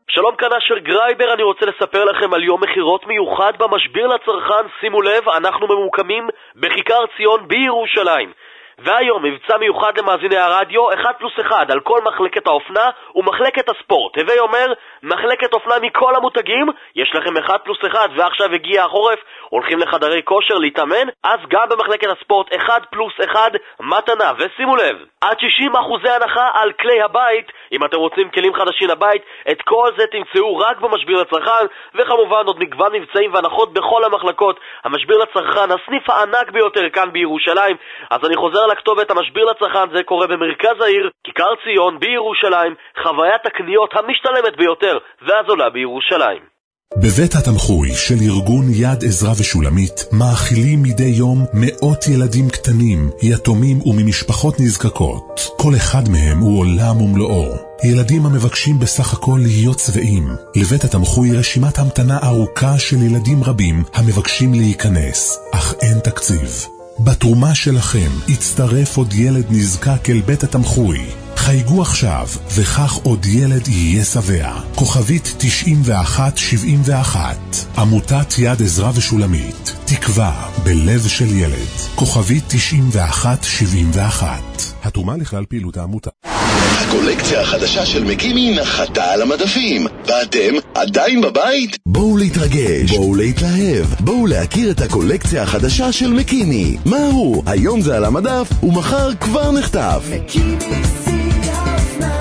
כאן אשר גרייבר, אני רוצה לספר לכם על יום מחירות מיוחד במשביר לצרכן. שימו לב, אנחנו ממוקמים בכיכר ציון בירושלים. והיום מבצע מיוחד למאזיני הרדיו, אחד פלוס אחד על כל מחלקת האופנה ומחלקת הספורט. הווי אומר, מחלקת אופנה מכל המותגים, יש לכם אחד פלוס אחד, ועכשיו הגיע החורף, הולכים לחדרי כושר להתאמן, אז גם במחלקת הספורט אחד פלוס אחד מתנה. ושימו לב, עד שישים אחוזי הנחה על כלי הבית. אם אתם רוצים כלים חדשים לבית, את כל זה תמצאו רק במשביר לצרכן, וכמובן עוד מגוון מבצעים והנחות בכל המחלקות. המשביר לצרכן, הסניף הענק ביותר כאן בירושלים. אז אני חוזר על הכתובת, המשביר לצרכן, זה קורה במרכז העיר, כיכר ציון בירושלים, חוויית הקניות המשתלמת ביותר והזולה בירושלים. בבית התמחוי של ארגון יד עזרה ושולמית מאכילים מדי יום מאות ילדים קטנים, יתומים וממשפחות נזקקות. כל אחד מהם הוא עולם ומלואו. ילדים המבקשים בסך הכל להיות צבעים. לבית התמחוי רשימת המתנה ארוכה של ילדים רבים המבקשים להיכנס, אך אין תקציב. בתרומה שלכם יצטרף עוד ילד נזקק אל בית התמחוי. חייגו עכשיו, וכך עוד ילד יהיה שבע. כוכבית תשעים ואחת שבעים ואחת. עמותת יד עזרה ושולמית. תקווה בלב של ילד. כוכבית תשעים ואחת שבעים ואחת. התרומה לכלל פעילות העמותה. הקולקציה החדשה של מקימי נחתה על המדפים, ואתם עדיין בבית? בואו להתרגש, בואו להתלהב, בואו להכיר את הקולקציה החדשה של מקימי. מה הוא? היום זה על המדף, ומחר כבר נחטף. מקימי שיא האופנה,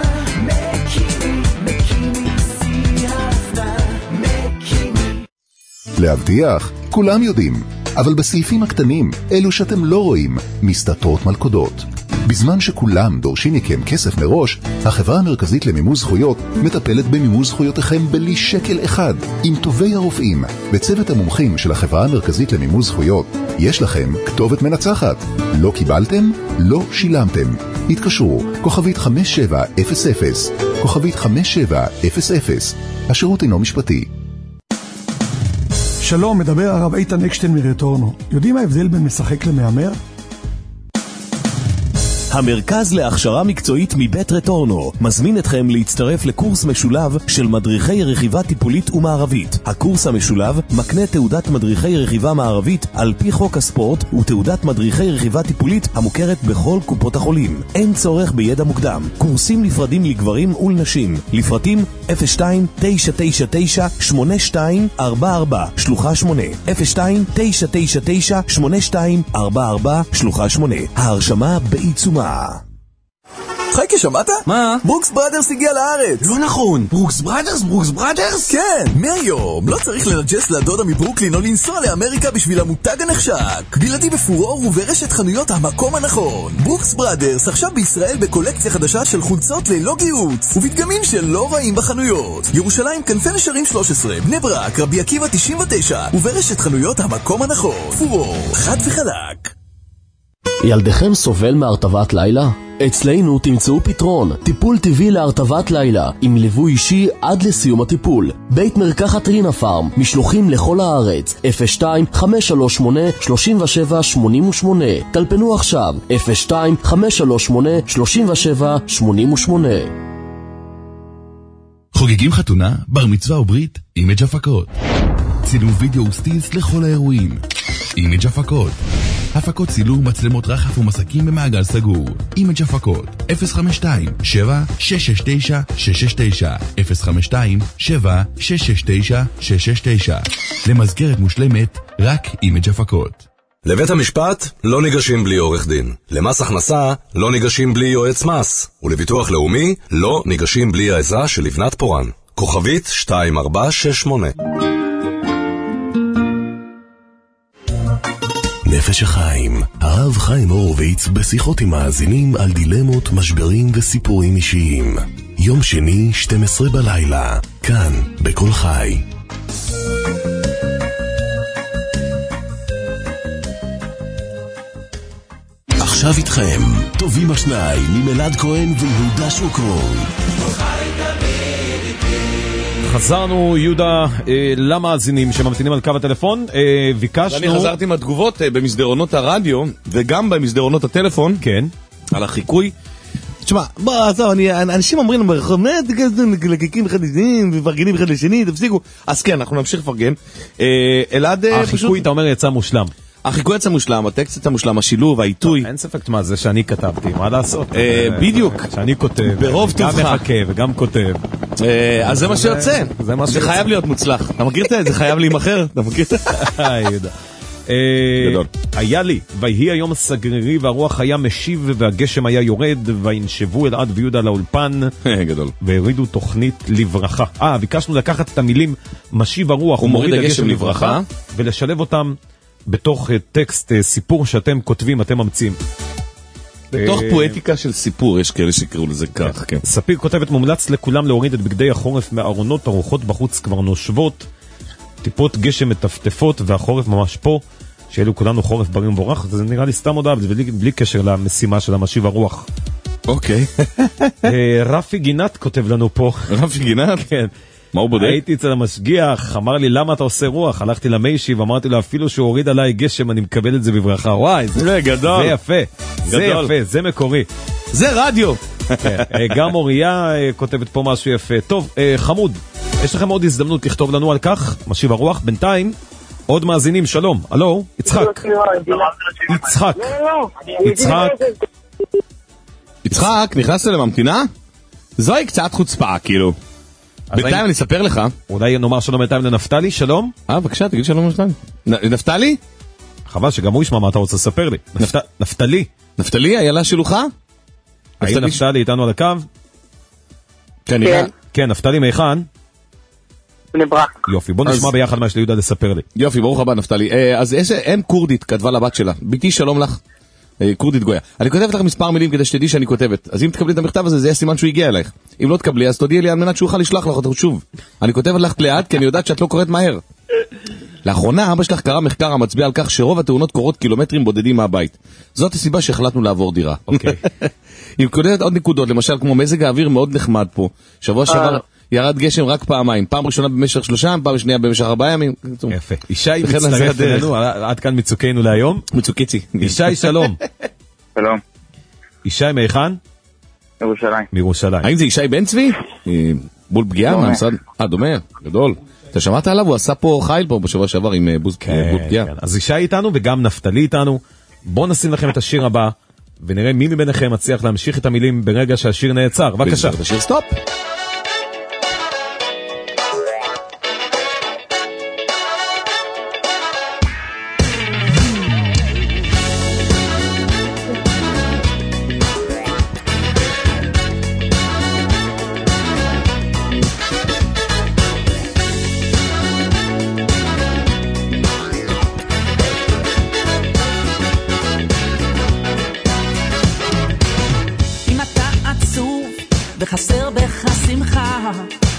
מקימי, מקימי שיא האופנה, מקימי. להבטיח, כולם יודעים, אבל בסעיפים הקטנים, אלו שאתם לא רואים, מסתתרות מלכודות. בזמן שכולם דורשים מכם כסף מראש, החברה המרכזית למימוש זכויות מטפלת במימוש זכויותיכם בלי שקל אחד. עם טובי הרופאים וצוות המומחים של החברה המרכזית למימוש זכויות, יש לכם כתובת מנצחת. לא קיבלתם? לא שילמתם. התקשרו, כוכבית חמש שבע אפס אפס, כוכבית חמש שבע אפס אפס. השירות אינו משפטי. שלום, מדבר הרב איתן אקשטיין מרטורנו. יודעים מה ההבדל בין משחק למאמר? המרכז להכשרה מקצועית מבית רטורנו מזמין אתכם להצטרף לקורס משולב של מדריכי רכיבה טיפולית ומערבית. הקורס המשולב מקנה תעודת מדריכי רכיבה מערבית על פי חוק הספורט ותעודת מדריכי רכיבה טיפולית המוכרת בכל קופות החולים. אין צורך בידע מוקדם. קורסים נפרדים לגברים ולנשים. לפרטים אפס שתיים תשע תשע תשע שמונה שתיים ארבע ארבע שלוחה שמונה אפס שתיים תשע תשע תשע שמונה שתיים ארבע ארבע שלוחה שמונה. ההרשמה בעיצומה. חייקי, שמעת? מה? ברוקס ברדרס הגיע לארץ. לא נכון. ברוקס ברדרס? ברוקס ברדרס? כן, מהיום לא צריך לנג'ס לדודה מברוקלין או לנסוע לאמריקה בשביל המותג הנחשק. בלעדי בפורור וברשת חנויות המקום הנכון. ברוקס ברדרס עכשיו בישראל בקולקציה חדשה של חולצות ללא גיוץ ובדגמים שלא רעים בחנויות. ירושלים, כנפי נשרים שלוש עשרה, בני ברק, רבי עקיבא תשעים ותשע וברשת חנויות המקום הנכון. פורור, חד וחלק. ילדכם סובל מהרטבת לילה? אצלנו תמצאו פתרון, טיפול טבעי להרטבת לילה, עם ליווי אישי עד לסיום הטיפול. בית מרקחת רינה פארם, משלוחים לכל הארץ, אפס שתיים חמש שלוש שמונה שלוש שבע שמונה שמונה. טלפנו עכשיו, אפס שתיים חמש שלוש שמונה שלוש שבע שמונה שמונה. חוגגים חתונה, בר מצווה וברית, אימג' הפקות. צילום וידאו וסטילס לכל האירועים. אימג' הפקות. הפקות צילום, מצלמות רחף ומסקים במעגל סגור. אימג' הפקות אפס חמש שתיים שבע שש שש תשע שש שש תשע אפס חמש שתיים שבע שש שש תשע שש שש תשע. למזכרת מושלמת, רק אימג' הפקות. לבית המשפט לא ניגשים בלי עורך דין. למס הכנסה לא ניגשים בלי יועץ מס. ולביטוח לאומי לא ניגשים בלי העזרה של לבנת פורן. כוכבית שתיים ארבע שש שמונה. נפש החיים, הרב חיים הורוביץ בשיחות עם מאזינים על דילמות, משברים וסיפורים אישיים. יום שני, שתים עשרה בלילה, כאן, בכל חי. עכשיו איתכם, טובים השניים, עם אלעד כהן ויהודה שוקרון. חזרנו, יהודה, אה, למאזינים שממתינים על קו הטלפון, אה, ביקשנו... ואני חזרתי עם התגובות אה, במסדרונות הרדיו, וגם במסדרונות הטלפון, כן. על החיקוי תשמע, בוא, עזוב, אנשים אומרים לנו ברחוב, מה, לקקים אחד לשני, ומפרגנים אחד לשני, תפסיקו. אז כן, אנחנו נמשיך לפרגן. אלעד פשוט... החיקוי, אתה אומר, יצא מושלם. החיקוי יצא מושלם, הטקסט יצא מושלם, השילוב, העיתוי. אין ספק, מה, זה שאני כתבתי, מה לעשות? בדיוק. שאני כותב, ברוב טובך. גם מחכה וגם כותב. אז זה מה שיוצא. זה חייב להיות מוצלח. אתה מכיר את זה? זה חייב להימחר. אתה מכיר את זה? גדול. היה לי, ויהי היום סגרירי והרוח היה משיב והגשם היה יורד וינשבו אלעד ויהודה לאולפן. גדול. והרידו תוכנית לברכה. אה, ביקשנו לקחת את המילים משיב הרוח ומוריד הגשם לברכה ולשלב אותם בתוך טקסט, סיפור שאתם כותבים, אתם ממציאים. בתוך פואטיקה של סיפור, יש כאלה שקראו לזה כך, כן. ספיר כותבת, מומלץ לכולם להוריד את בגדי החורף מהארונות, הרוחות בחוץ כבר נושבות, טיפות גשם מטפטפות, והחורף ממש פה, שאלו כולנו חורף בריא ומבורך. זה נראה לי סתם הודעה, בלי, בלי קשר למשימה של המשיב הרוח. אוקיי. רפי גינת כותב לנו פה. רפי גינת? כן. מה הוא בודק? הייתי אצל המשגיח, אמר לי למה אתה עושה רוח, הלכתי למיישי ואמרתי לו אפילו שהוא הוריד עליי גשם אני מקבל את זה בברכה. וואי, זה גדול, זה יפה, זה יפה, זה מקורי, זה רדיו. גם אוריה כותבת פה משהו יפה. טוב, חמוד, יש לכם עוד הזדמנות לכתוב לנו על כך, משיב הרוח. בינתיים עוד מאזינים, שלום, הלו, יצחק יצחק יצחק יצחק, נכנסת לממתינה? זוהי קצת חוצפה, כאילו. בינתיים אני אספר לך. אולי נאמר שלום בינתיים לנפתלי, שלום. אה, בבקשה, תגיד שלום לנפתלי. נפתלי? חבל שגם הוא ישמע מה אתה רוצה לספר לי. נפתלי. נפתלי, איילה שלוחה? האם נפתלי איתנו על הקו? כן. כן, נפתלי מיכן? בני ברק. יופי, בוא נשמע ביחד מה יש ליהודה לספר לי. יופי, ברוך הבא נפתלי. אז איזה אם כורדית כתבה לבת שלה, ביתי שלום לך, כורדית גויה. אני כותבת לך מספר מילים כדי שתדעי שאני כותבת. אז אם תקבלי את המכתב הזה, זה יהיה סימן שהוא הגיע אלייך. אם לא תקבלי, אז תודיע לי על מנת שהוא יוכל לשלוח לך אותו שוב. אני כותבת לך לאט, כי אני יודעת שאת לא קוראת מהר. לאחרונה, אבא שלך קרא מחקר המצביע על כך שרוב התאונות קורות קילומטרים בודדים מהבית. זאת הסיבה שהחלטנו לעבור דירה. אוקיי. אם כותבת עוד נקודות, למשל כמו מזג האוויר מאוד נחמד פה. שבוע שעבר ירד גשם רק פעמיים. פעם ראשונה במשך שלושה, פעם שנייה במשך ארבעה ימים. יפה. ישי מצטרף אלינו, עד כאן מצוקנו להיום. מצוקיצי. ישי, שלום. שלום. ישי מיכן? מירושלים. מירושלים. האם זה ישי בן צבי? בול פגיעה מהמשרד? אה, דומה, גדול. אתה שמעת עליו? הוא עשה פה חייל פה בשבוע שעבר עם בול פגיעה. אז ישי איתנו וגם נפתלי איתנו. בואו נשים לכם את השיר הבא, ונראה מי מביניכם מצליח להמשיך את המילים ברגע שהשיר נעצר. בבקשה. השיר סטופ. וחסר בך שמחה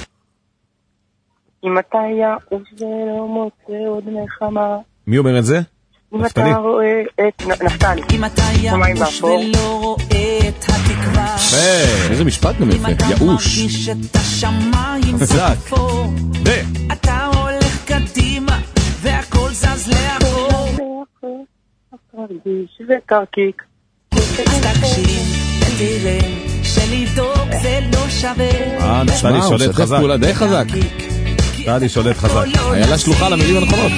אם אתה יעוש ולא מוצא עוד נחמה. מי אומר את זה? אם אתה רואה את נפתלי. אם אתה יעוש ולא רואה את התקווה. איזה משפט גם יפה, יעוש. אם אתה מרגיש את השמיים ספור, אתה הולך קדימה והכל זז לאחור, תרגיש ותרקיק. אז תקשיב ותראה שלבדוק זה לא שווה. אה, נפתלי שולט חזק. די חזק. נפתלי שולט חזק. היה לה שלוחה למילים הנכונות.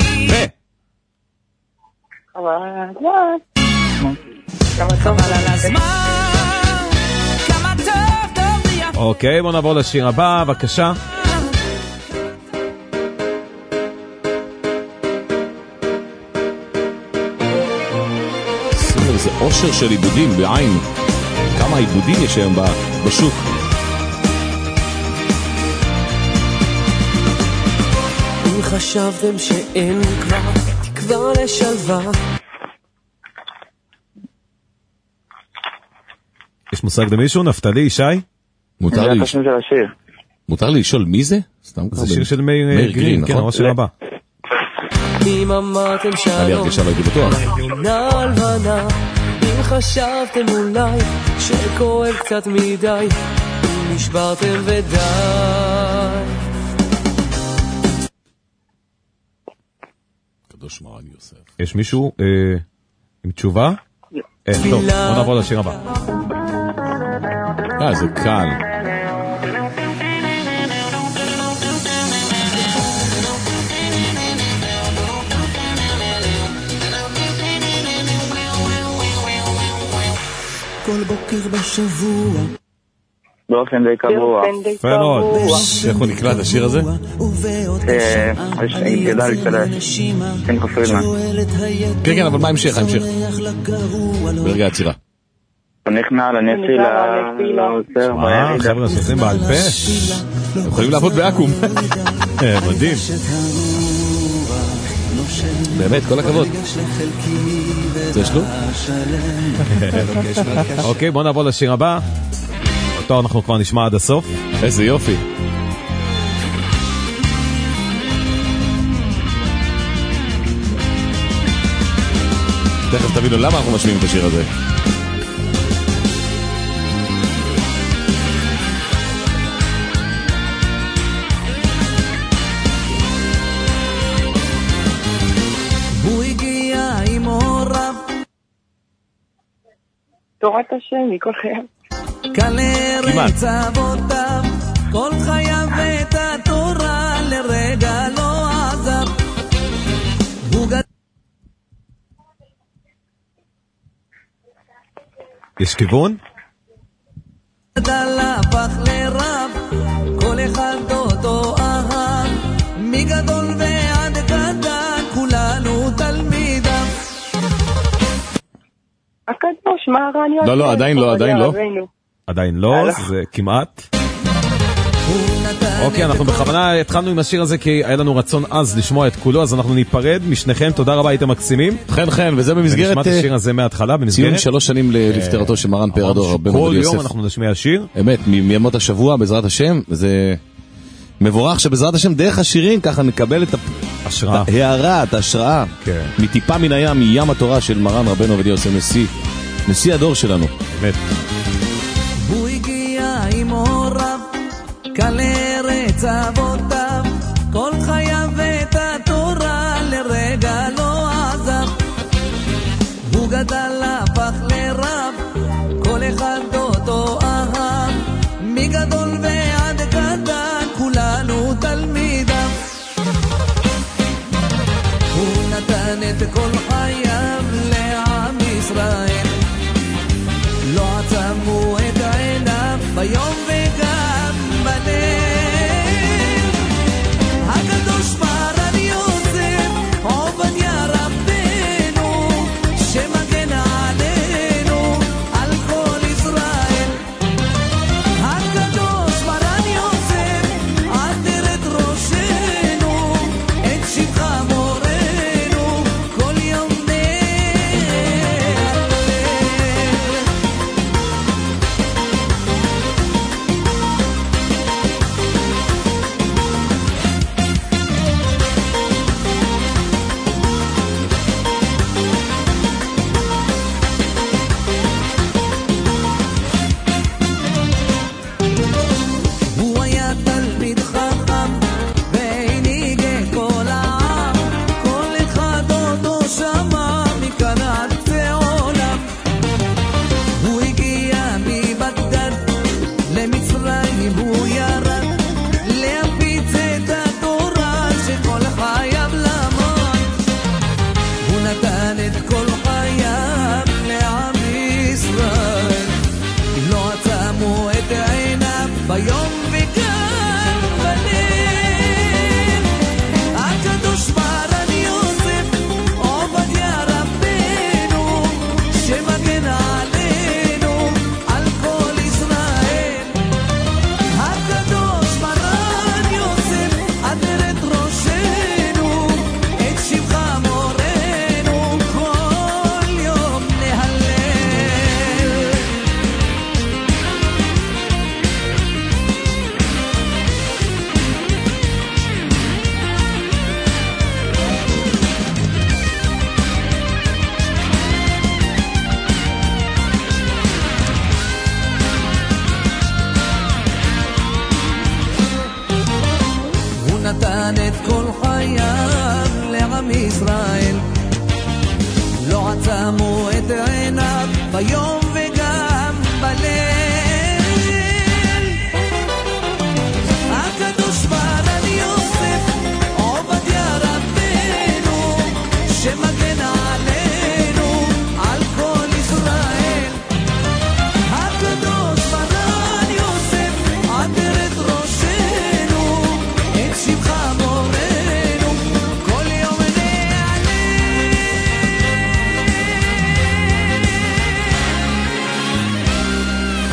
חבל על הזמן, כמה טוב טוב ויפה. אוקיי, בוא נעבור לשיר הבא, בבקשה. שימו איזה אושר של עיבודים בעין. כמה עיבודים יש היום בשוק. אם חשבתם שאין כבר תקווה לשלווה, יש מושג למישהו? נפתלי, ישי? מותר לי מותר לי לשאול מי זה? זה שיר של מאיר גרין, כן, הראש של הבא. אם אמרתם שלום נלבנה, אם חשבתם אולי שכואב קצת מדי, אם נשברתם ודי. קדוש מרן יוסף. יש מישהו עם תשובה? טוב, בוא נעבור לשיר הבא. אה, זה קל. כל בוקר בשבוע באופן די קבוע. יפה מאוד. איך הוא נקרא את השיר הזה? יש גדל של שמחה פרידמן. כן, כן, אבל מה המשך? המשך. ברגע העצירה. הוא נכנע לנפילה, לאוצר בירידה. חבר'ה, שעושים בעל פה? יכולים לעבוד באקום. מדהים. באמת, כל הכבוד. זה שלו? אוקיי, בוא נעבור לשיר הבא. אותו אנחנו כבר נשמע עד הסוף. איזה יופי. תכף תבינו למה אנחנו משמיעים את השיר הזה. הוא הגיע עם הוריו תורת השם מכל חייו כאן לארץ אבותיו כל חייו את התורה לרגע לא עזב הוא גדל יש כיוון? גדל הפך לרב כל אחד אותו אהב מגדול ועד קטן כולנו תלמידיו הקדוש מהר"ן יוסף לא, לא, עדיין לא, עדיין לא. עדיין לא, זה כמעט. אוקיי, אנחנו בכוונה התחלנו עם השיר הזה כי היה לנו רצון אז לשמוע את כולו, אז אנחנו ניפרד משניכם, תודה רבה, הייתם מקסימים. חן חן, וזה במסגרת... ונשמע את השיר הזה מההתחלה, ציון שלוש שנים לפטרתו של מרן פאר הדור, כל יום אנחנו נשמיע שיר. אמת, מימות השבוע בעזרת השם, וזה מבורך שבעזרת השם דרך השירים ככה נקבל את ההשראה, את ההערה, את ההשראה, מטיפה מן הים, מים התורה של מרן רבנו עובדיה יוסף נשיא, נשיא הדור שלנו. אמת. הוא הגיע עם הוריו כאן לארץ אבותיו כל חייו את התורה לרגע לא עזב הוא גדל הפך לרב כל אחד אותו אהב מגדול ועד קטן כולנו תלמידיו הוא נתן את כל חייו לעם ישראל לא עצמו את העיניו ביום וגם בליל הקדוש מרן יוסף עובדיה רבנו שמגן עלינו על כל ישראל הקדוש מרן יוסף עטר את ראשנו את שבחה מורנו כל יום נתן את כל חייו לעם ישראל לא עצמו את עיניו ביום וגם בליל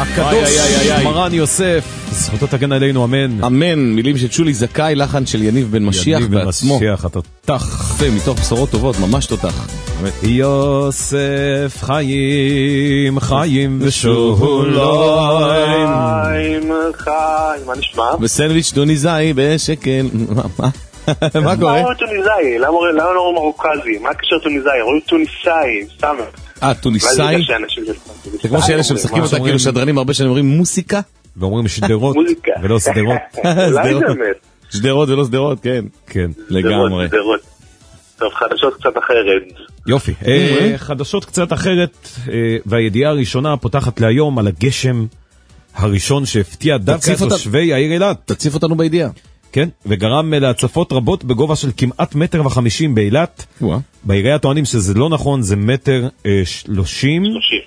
הקדוש מרן יוסף, זכותו תגן עלינו, אמן. אמן, מילים של שולי זכאי, לחן של יניב בן משיח בעצמו. יניב בן משיח, התותח. יפה, מתוך בשורות טובות, ממש תותח. יוסף חיים, חיים ושוליים. חיים, חיים, מה נשמע? וסנדוויץ' טוניסאי בשקל. מה? מה קורה? מה אומרים טוניסאי? למה לא אומרים מרוקזי? מה הקשר טוניסאי? אומרים טוניסאי, סתם. אה, טוניסאי? זה כמו שאלה שמשחקים אותה כאילו שדרנים הרבה שנים אומרים מוסיקה? ואומרים שדרות ולא סדרות. אולי באמת. שדרות ולא סדרות, כן. כן. לגמרי. טוב, חדשות קצת אחרת. יופי. חדשות קצת אחרת, והידיעה הראשונה פותחת להיום על הגשם הראשון שהפתיע דווקא את תושבי העיר אילת. תציף אותנו בידיעה. כן, וגרם להצפות רבות בגובה של כמעט מטר וחמישים באילת. בעירייה טוענים שזה לא נכון, זה מטר שלושים. שלושים.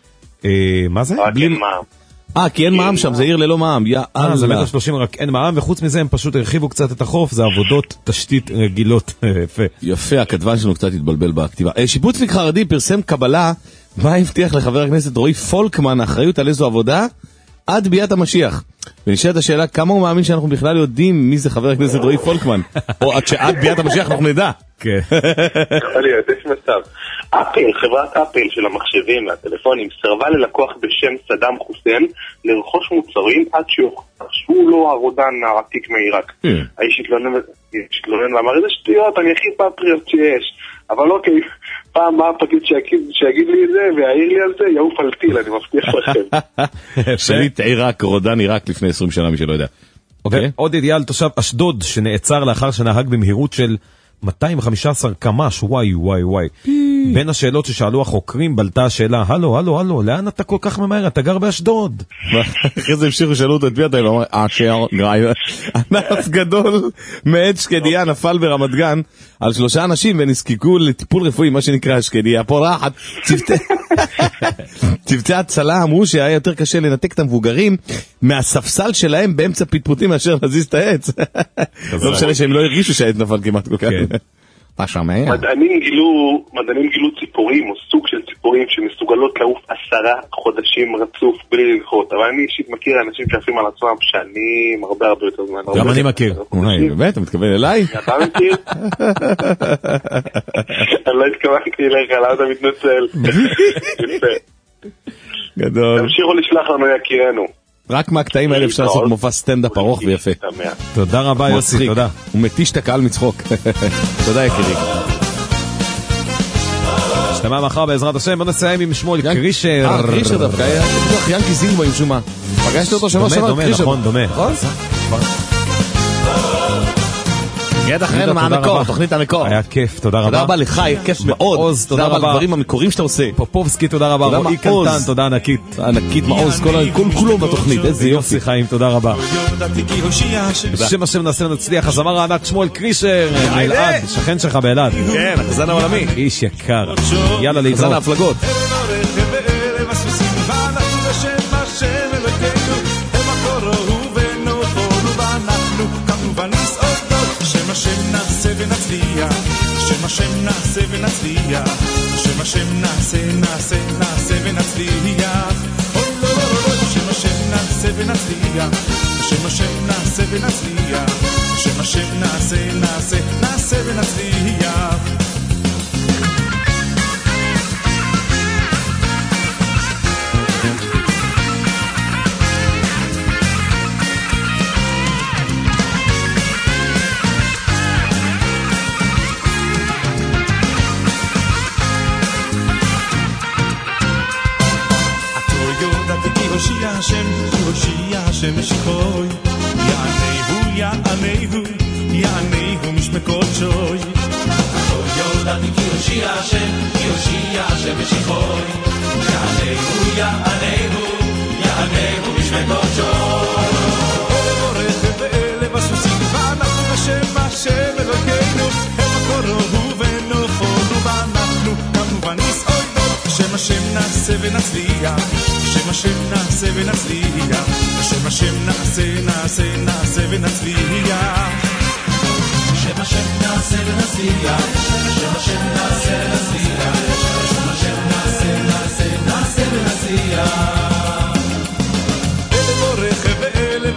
מה זה? רק אין מע"מ. אה, כי אין מע"מ שם, זה עיר ללא מע"מ. אה, זה מטר שלושים, רק אין מע"מ, וחוץ מזה הם פשוט הרחיבו קצת את החוף, זה עבודות תשתית רגילות. יפה. יפה, הכתבן שלנו קצת התבלבל בכתיבה. שיפוצניק חרדי פרסם קבלה, מה הבטיח לחבר הכנסת רועי פולקמן, אחריות על איזו עבודה? עד ביאת המשיח. ונשאלת השאלה, כמה הוא מאמין שאנחנו בכלל יודעים מי זה חבר הכנסת רועי פולקמן? או עד שעד ביאת המשיח אנחנו נדע. כן. יכול להיות, יש מצב. אפל, חברת אפל של המחשבים והטלפונים, סרבה ללקוח בשם סדאם חוסיין לרכוש מוצרים עד שהוא לא הרודן העתיק מעיראק. האיש התלונן ואמר, איזה שטויות, אני הכי פטריוט שיש. אבל אוקיי, פעם מה הפקיד שיגיד לי את זה ויעיר לי על זה, יעוף על טיל, אני מבטיח לכם. שליט עיראק, רודן עיראק לפני עשרים שנה, מי שלא יודע. עוד ידיעה על תושב אשדוד שנעצר לאחר שנהג במהירות של מאתיים וחמישה עשר קמ"ש, וואי וואי וואי. בין השאלות ששאלו החוקרים בלטה השאלה, הלו, הלו, הלו, לאן אתה כל כך ממהר? אתה גר באשדוד. אחרי זה המשיכו שאלו אותו את מי אתה, הוא אמר, אשר גרייבר. הנס גדול מעד שקדיה נפל ברמת גן על שלושה אנשים ונזקקו לטיפול רפואי, מה שנקרא שקדיה פורחת. צוותי הצלה אמרו שהיה יותר קשה לנתק את המבוגרים מהספסל שלהם באמצע פטפוטים מאשר להזיז את העץ. לא משנה שהם לא הרגישו שהעץ נפל כמעט כל כך. מדענים גילו, מדענים גילו ציפורים או סוג של ציפורים שמסוגלות לעוף עשרה חודשים רצוף בלי לנחות, אבל אני אישית מכיר אנשים שעפים על עצמם שנים הרבה הרבה יותר זמן. גם אני מכיר. באמת, אתה מתכוון אליי? אתה מכיר? אני לא התכוונתי אליך, למה אתה מתנצל? גדול. תמשיכו לשלח לנו יקירנו. רק מהקטעים האלה אפשר לעשות מופע סטנדאפ ארוך ויפה. תודה רבה יוסי, תודה. הוא מתיש את הקהל מצחוק. תודה יקירי. שתמה מחר בעזרת השם, בוא נסיים עם שמואל קרישר. אה, קרישר דווקא, היה בטוח ינקי זינגבוים שומה. פגשתי אותו שבוע שבוע, קרישר. דומה, דומה, דומה. מיד אחרינו מהמקור, תוכנית המקור. היה כיף, תודה רבה. תודה רבה לך, כיף מאוד. תודה רבה על הדברים המקוריים שאתה עושה. פופובסקי, תודה רבה. רועי קלטן, תודה ענקית. ענקית מעוז, כל כולו בתוכנית, איזה יופי. חיים, תודה רבה. בשם השם נעשה ונצליח, הזמר הענק שמואל קרישר, אלעד, שכן שלך באלעד. כן, החזן העולמי. איש יקר. יאללה להתראות. חזן ההפלגות. השם נעשה ונצליח, השם השם נעשה ונצליח, השם השם נעשה נעשה נעשה ונצליח, אוי לא לא לא, השם השם נעשה ונצליח, השם השם נעשה ונצליח, השם השם נעשה נעשה נעשה ונצליח. הושיע השם, הושיע השם משיחוי, יענהו, יענהו, יענהו משמקות שוי. לא יודעתי כי הושיע השם, כי הושיע השם משיחוי, יענהו, יענהו, יענהו משמקות שוי. אלה בורכב ואלה בסוסים, ואנחנו בשם השם אלוקינו, הם הקורו ונופלו ואנחנו כמובן נסעוד, בשם השם נעשה ונצליח. השם השם נעשה ונצליח, השם השם נעשה נעשה נעשה ונצליח, השם השם נעשה ונצליח, השם השם נעשה ונצליח, השם השם נעשה נעשה נעשה ונצליח.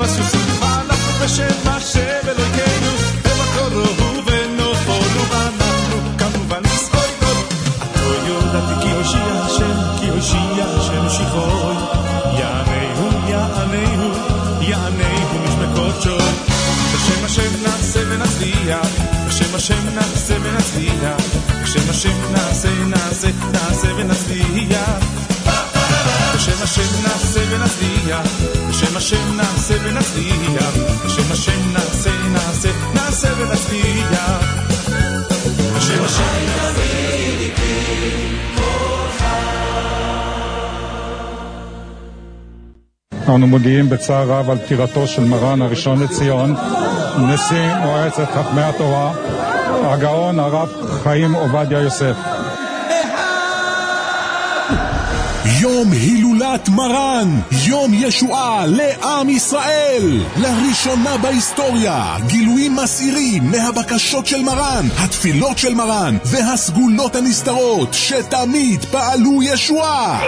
בסוסים, ואנחנו בשם השם אלוהינו, ובקרוב ונופלו, ואנחנו כמובן נספוידות. אתו יודעתי כי הושיע השם, כי הושיע השם שיחוי, יענהו, יענהו, יענהו משמקודשו. בשם השם נעשה ונצליח, בשם השם נעשה ונצליח, בשם השם נעשה, נעשה, נעשה ונצליח. בשם השם נעשה ונצליח, בשם השם נעשה ונצליח, בשם השם נעשה, נעשה, נעשה ונצליח. בשם השם נעשה אנו מודיעים בצער רב על פטירתו של מרן הראשון לציון, נשיא מועצת חכמי התורה, הגאון הרב חיים עובדיה יוסף. יום הילולת מרן, יום ישועה לעם ישראל. לראשונה בהיסטוריה, גילויים מסעירים מהבקשות של מרן, התפילות של מרן והסגולות הנסתרות שתמיד פעלו ישועה.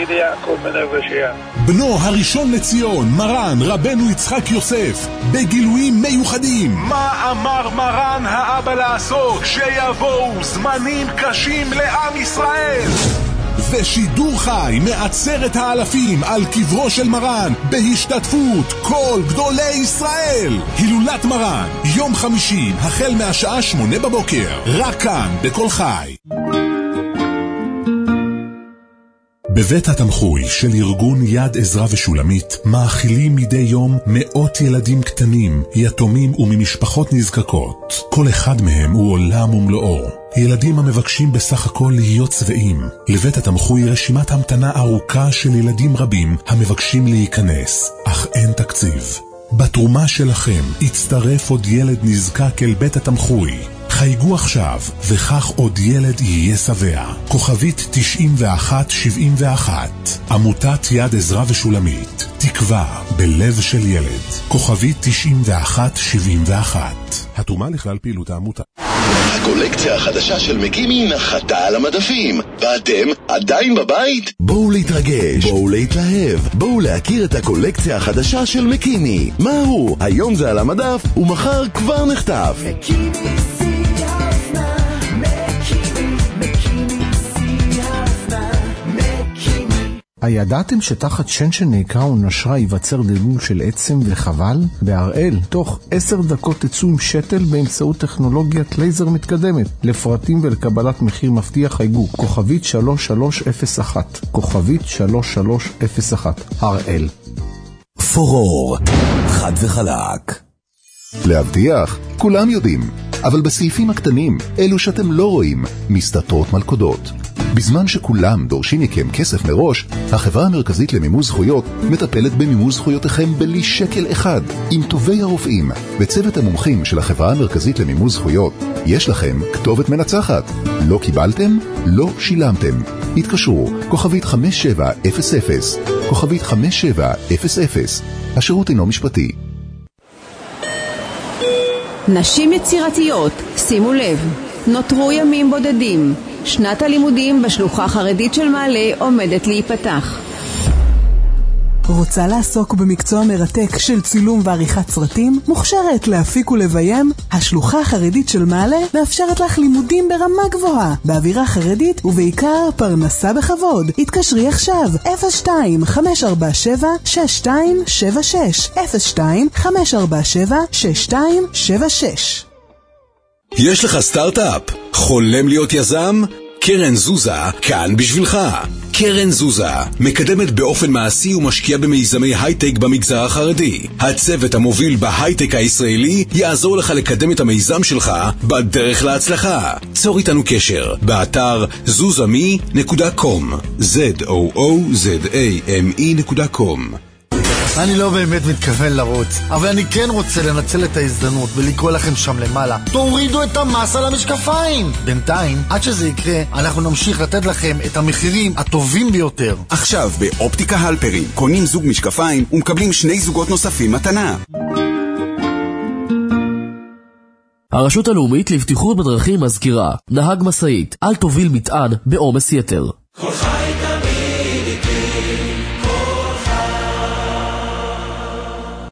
בנו הראשון לציון, מרן רבנו יצחק יוסף, בגילויים מיוחדים. מה אמר מרן האבא לעשות כשיבואו זמנים קשים לעם ישראל? ושידור חי מעצרת האלפים על קברו של מרן בהשתתפות כל גדולי ישראל. הילולת מרן, יום חמישי החל מהשעה שמונה בבוקר, רק כאן בכל חי. בבית התמחוי של ארגון יד עזרא ושולמית מאכילים מדי יום מאות ילדים קטנים, יתומים וממשפחות נזקקות. כל אחד מהם הוא עולם ומלואו. ילדים המבקשים בסך הכל להיות צבעים. לבית התמחוי רשימת המתנה ארוכה של ילדים רבים המבקשים להיכנס, אך אין תקציב. בתרומה שלכם יצטרף עוד ילד נזקק אל בית התמחוי. חייגו עכשיו, וכך עוד ילד יהיה שבע. כוכבית תשעים ואחת שבעים ואחת. עמותת יד עזרא ושולמית. תקווה בלב של ילד. כוכבית תשעים ואחת שבעים ואחת. התרומה לכלל פעילות העמותה. הקולקציה החדשה של מקימי נחתה על המדפים, ואתם עדיין בבית? בואו להתרגש, בואו להתלהב, בואו להכיר את הקולקציה החדשה של מקימי. מה הוא? היום זה על המדף, ומחר כבר נחטף. מקימי הידעתם שתחת שן שנעקה או נשרה ייווצר דלול של עצם וחבל? בהראל, תוך עשר דקות תצאו עם שתל באמצעות טכנולוגיית לייזר מתקדמת. לפרטים ולקבלת מחיר מבטיח חייגו כוכבית שלוש שלוש אפס אחת, כוכבית שלוש שלוש אפס אחת. הראל. פורור, חד וחלק. להבטיח, כולם יודעים, אבל בסעיפים הקטנים, אלו שאתם לא רואים, מסתתרות מלכודות. בזמן שכולם דורשים מכם כסף מראש, החברה המרכזית למימוש זכויות מטפלת במימוש זכויותיכם בלי שקל אחד. עם טובי הרופאים וצוות המומחים של החברה המרכזית למימוש זכויות, יש לכם כתובת מנצחת. לא קיבלתם? לא שילמתם. התקשרו, כוכבית חמש שבע אפס אפס, כוכבית חמש שבע אפס אפס. השירות אינו משפטי. נשים יצירתיות, שימו לב, נותרו ימים בודדים. שנת הלימודים בשלוחה חרדית של מעלה עומדת להיפתח. רוצה לעסוק במקצוע מרתק של צילום ועריכת סרטים? מוכשרת להפיק ולביים? השלוחה החרדית של מעלה מאפשרת לך לימודים ברמה גבוהה, באווירה חרדית ובעיקר פרנסה בכבוד. התקשרי עכשיו אפס שתיים חמש ארבע שבע שש שתיים שבע שש, אפס שתיים חמש ארבע שבע שש שתיים שבע שש. יש לך סטארט-אפ? חולם להיות יזם? קרן זוזה כאן בשבילך. קרן זוזה מקדמת באופן מעשי ומשקיע במיזמי הייטק במגזר החרדי. הצוות המוביל בהייטק הישראלי יעזור לך לקדם את המיזם שלך בדרך להצלחה. צור איתנו קשר באתר זוזמי נקודה קום, זד או או זד איי אם אי נקודה קום. אני לא באמת מתכוון לרוץ, אבל אני כן רוצה לנצל את ההזדמנות ולקרוא לכם שם למעלה. תורידו את המס על המשקפיים! בינתיים, עד שזה יקרה, אנחנו נמשיך לתת לכם את המחירים הטובים ביותר. עכשיו באופטיקה הלפרין, קונים זוג משקפיים ומקבלים שני זוגות נוספים מתנה. הרשות הלאומית לבטיחות בדרכים מזכירה, נהג משאית, אל תוביל מטען בעומס יתר. כל חי תמיד איתי, כל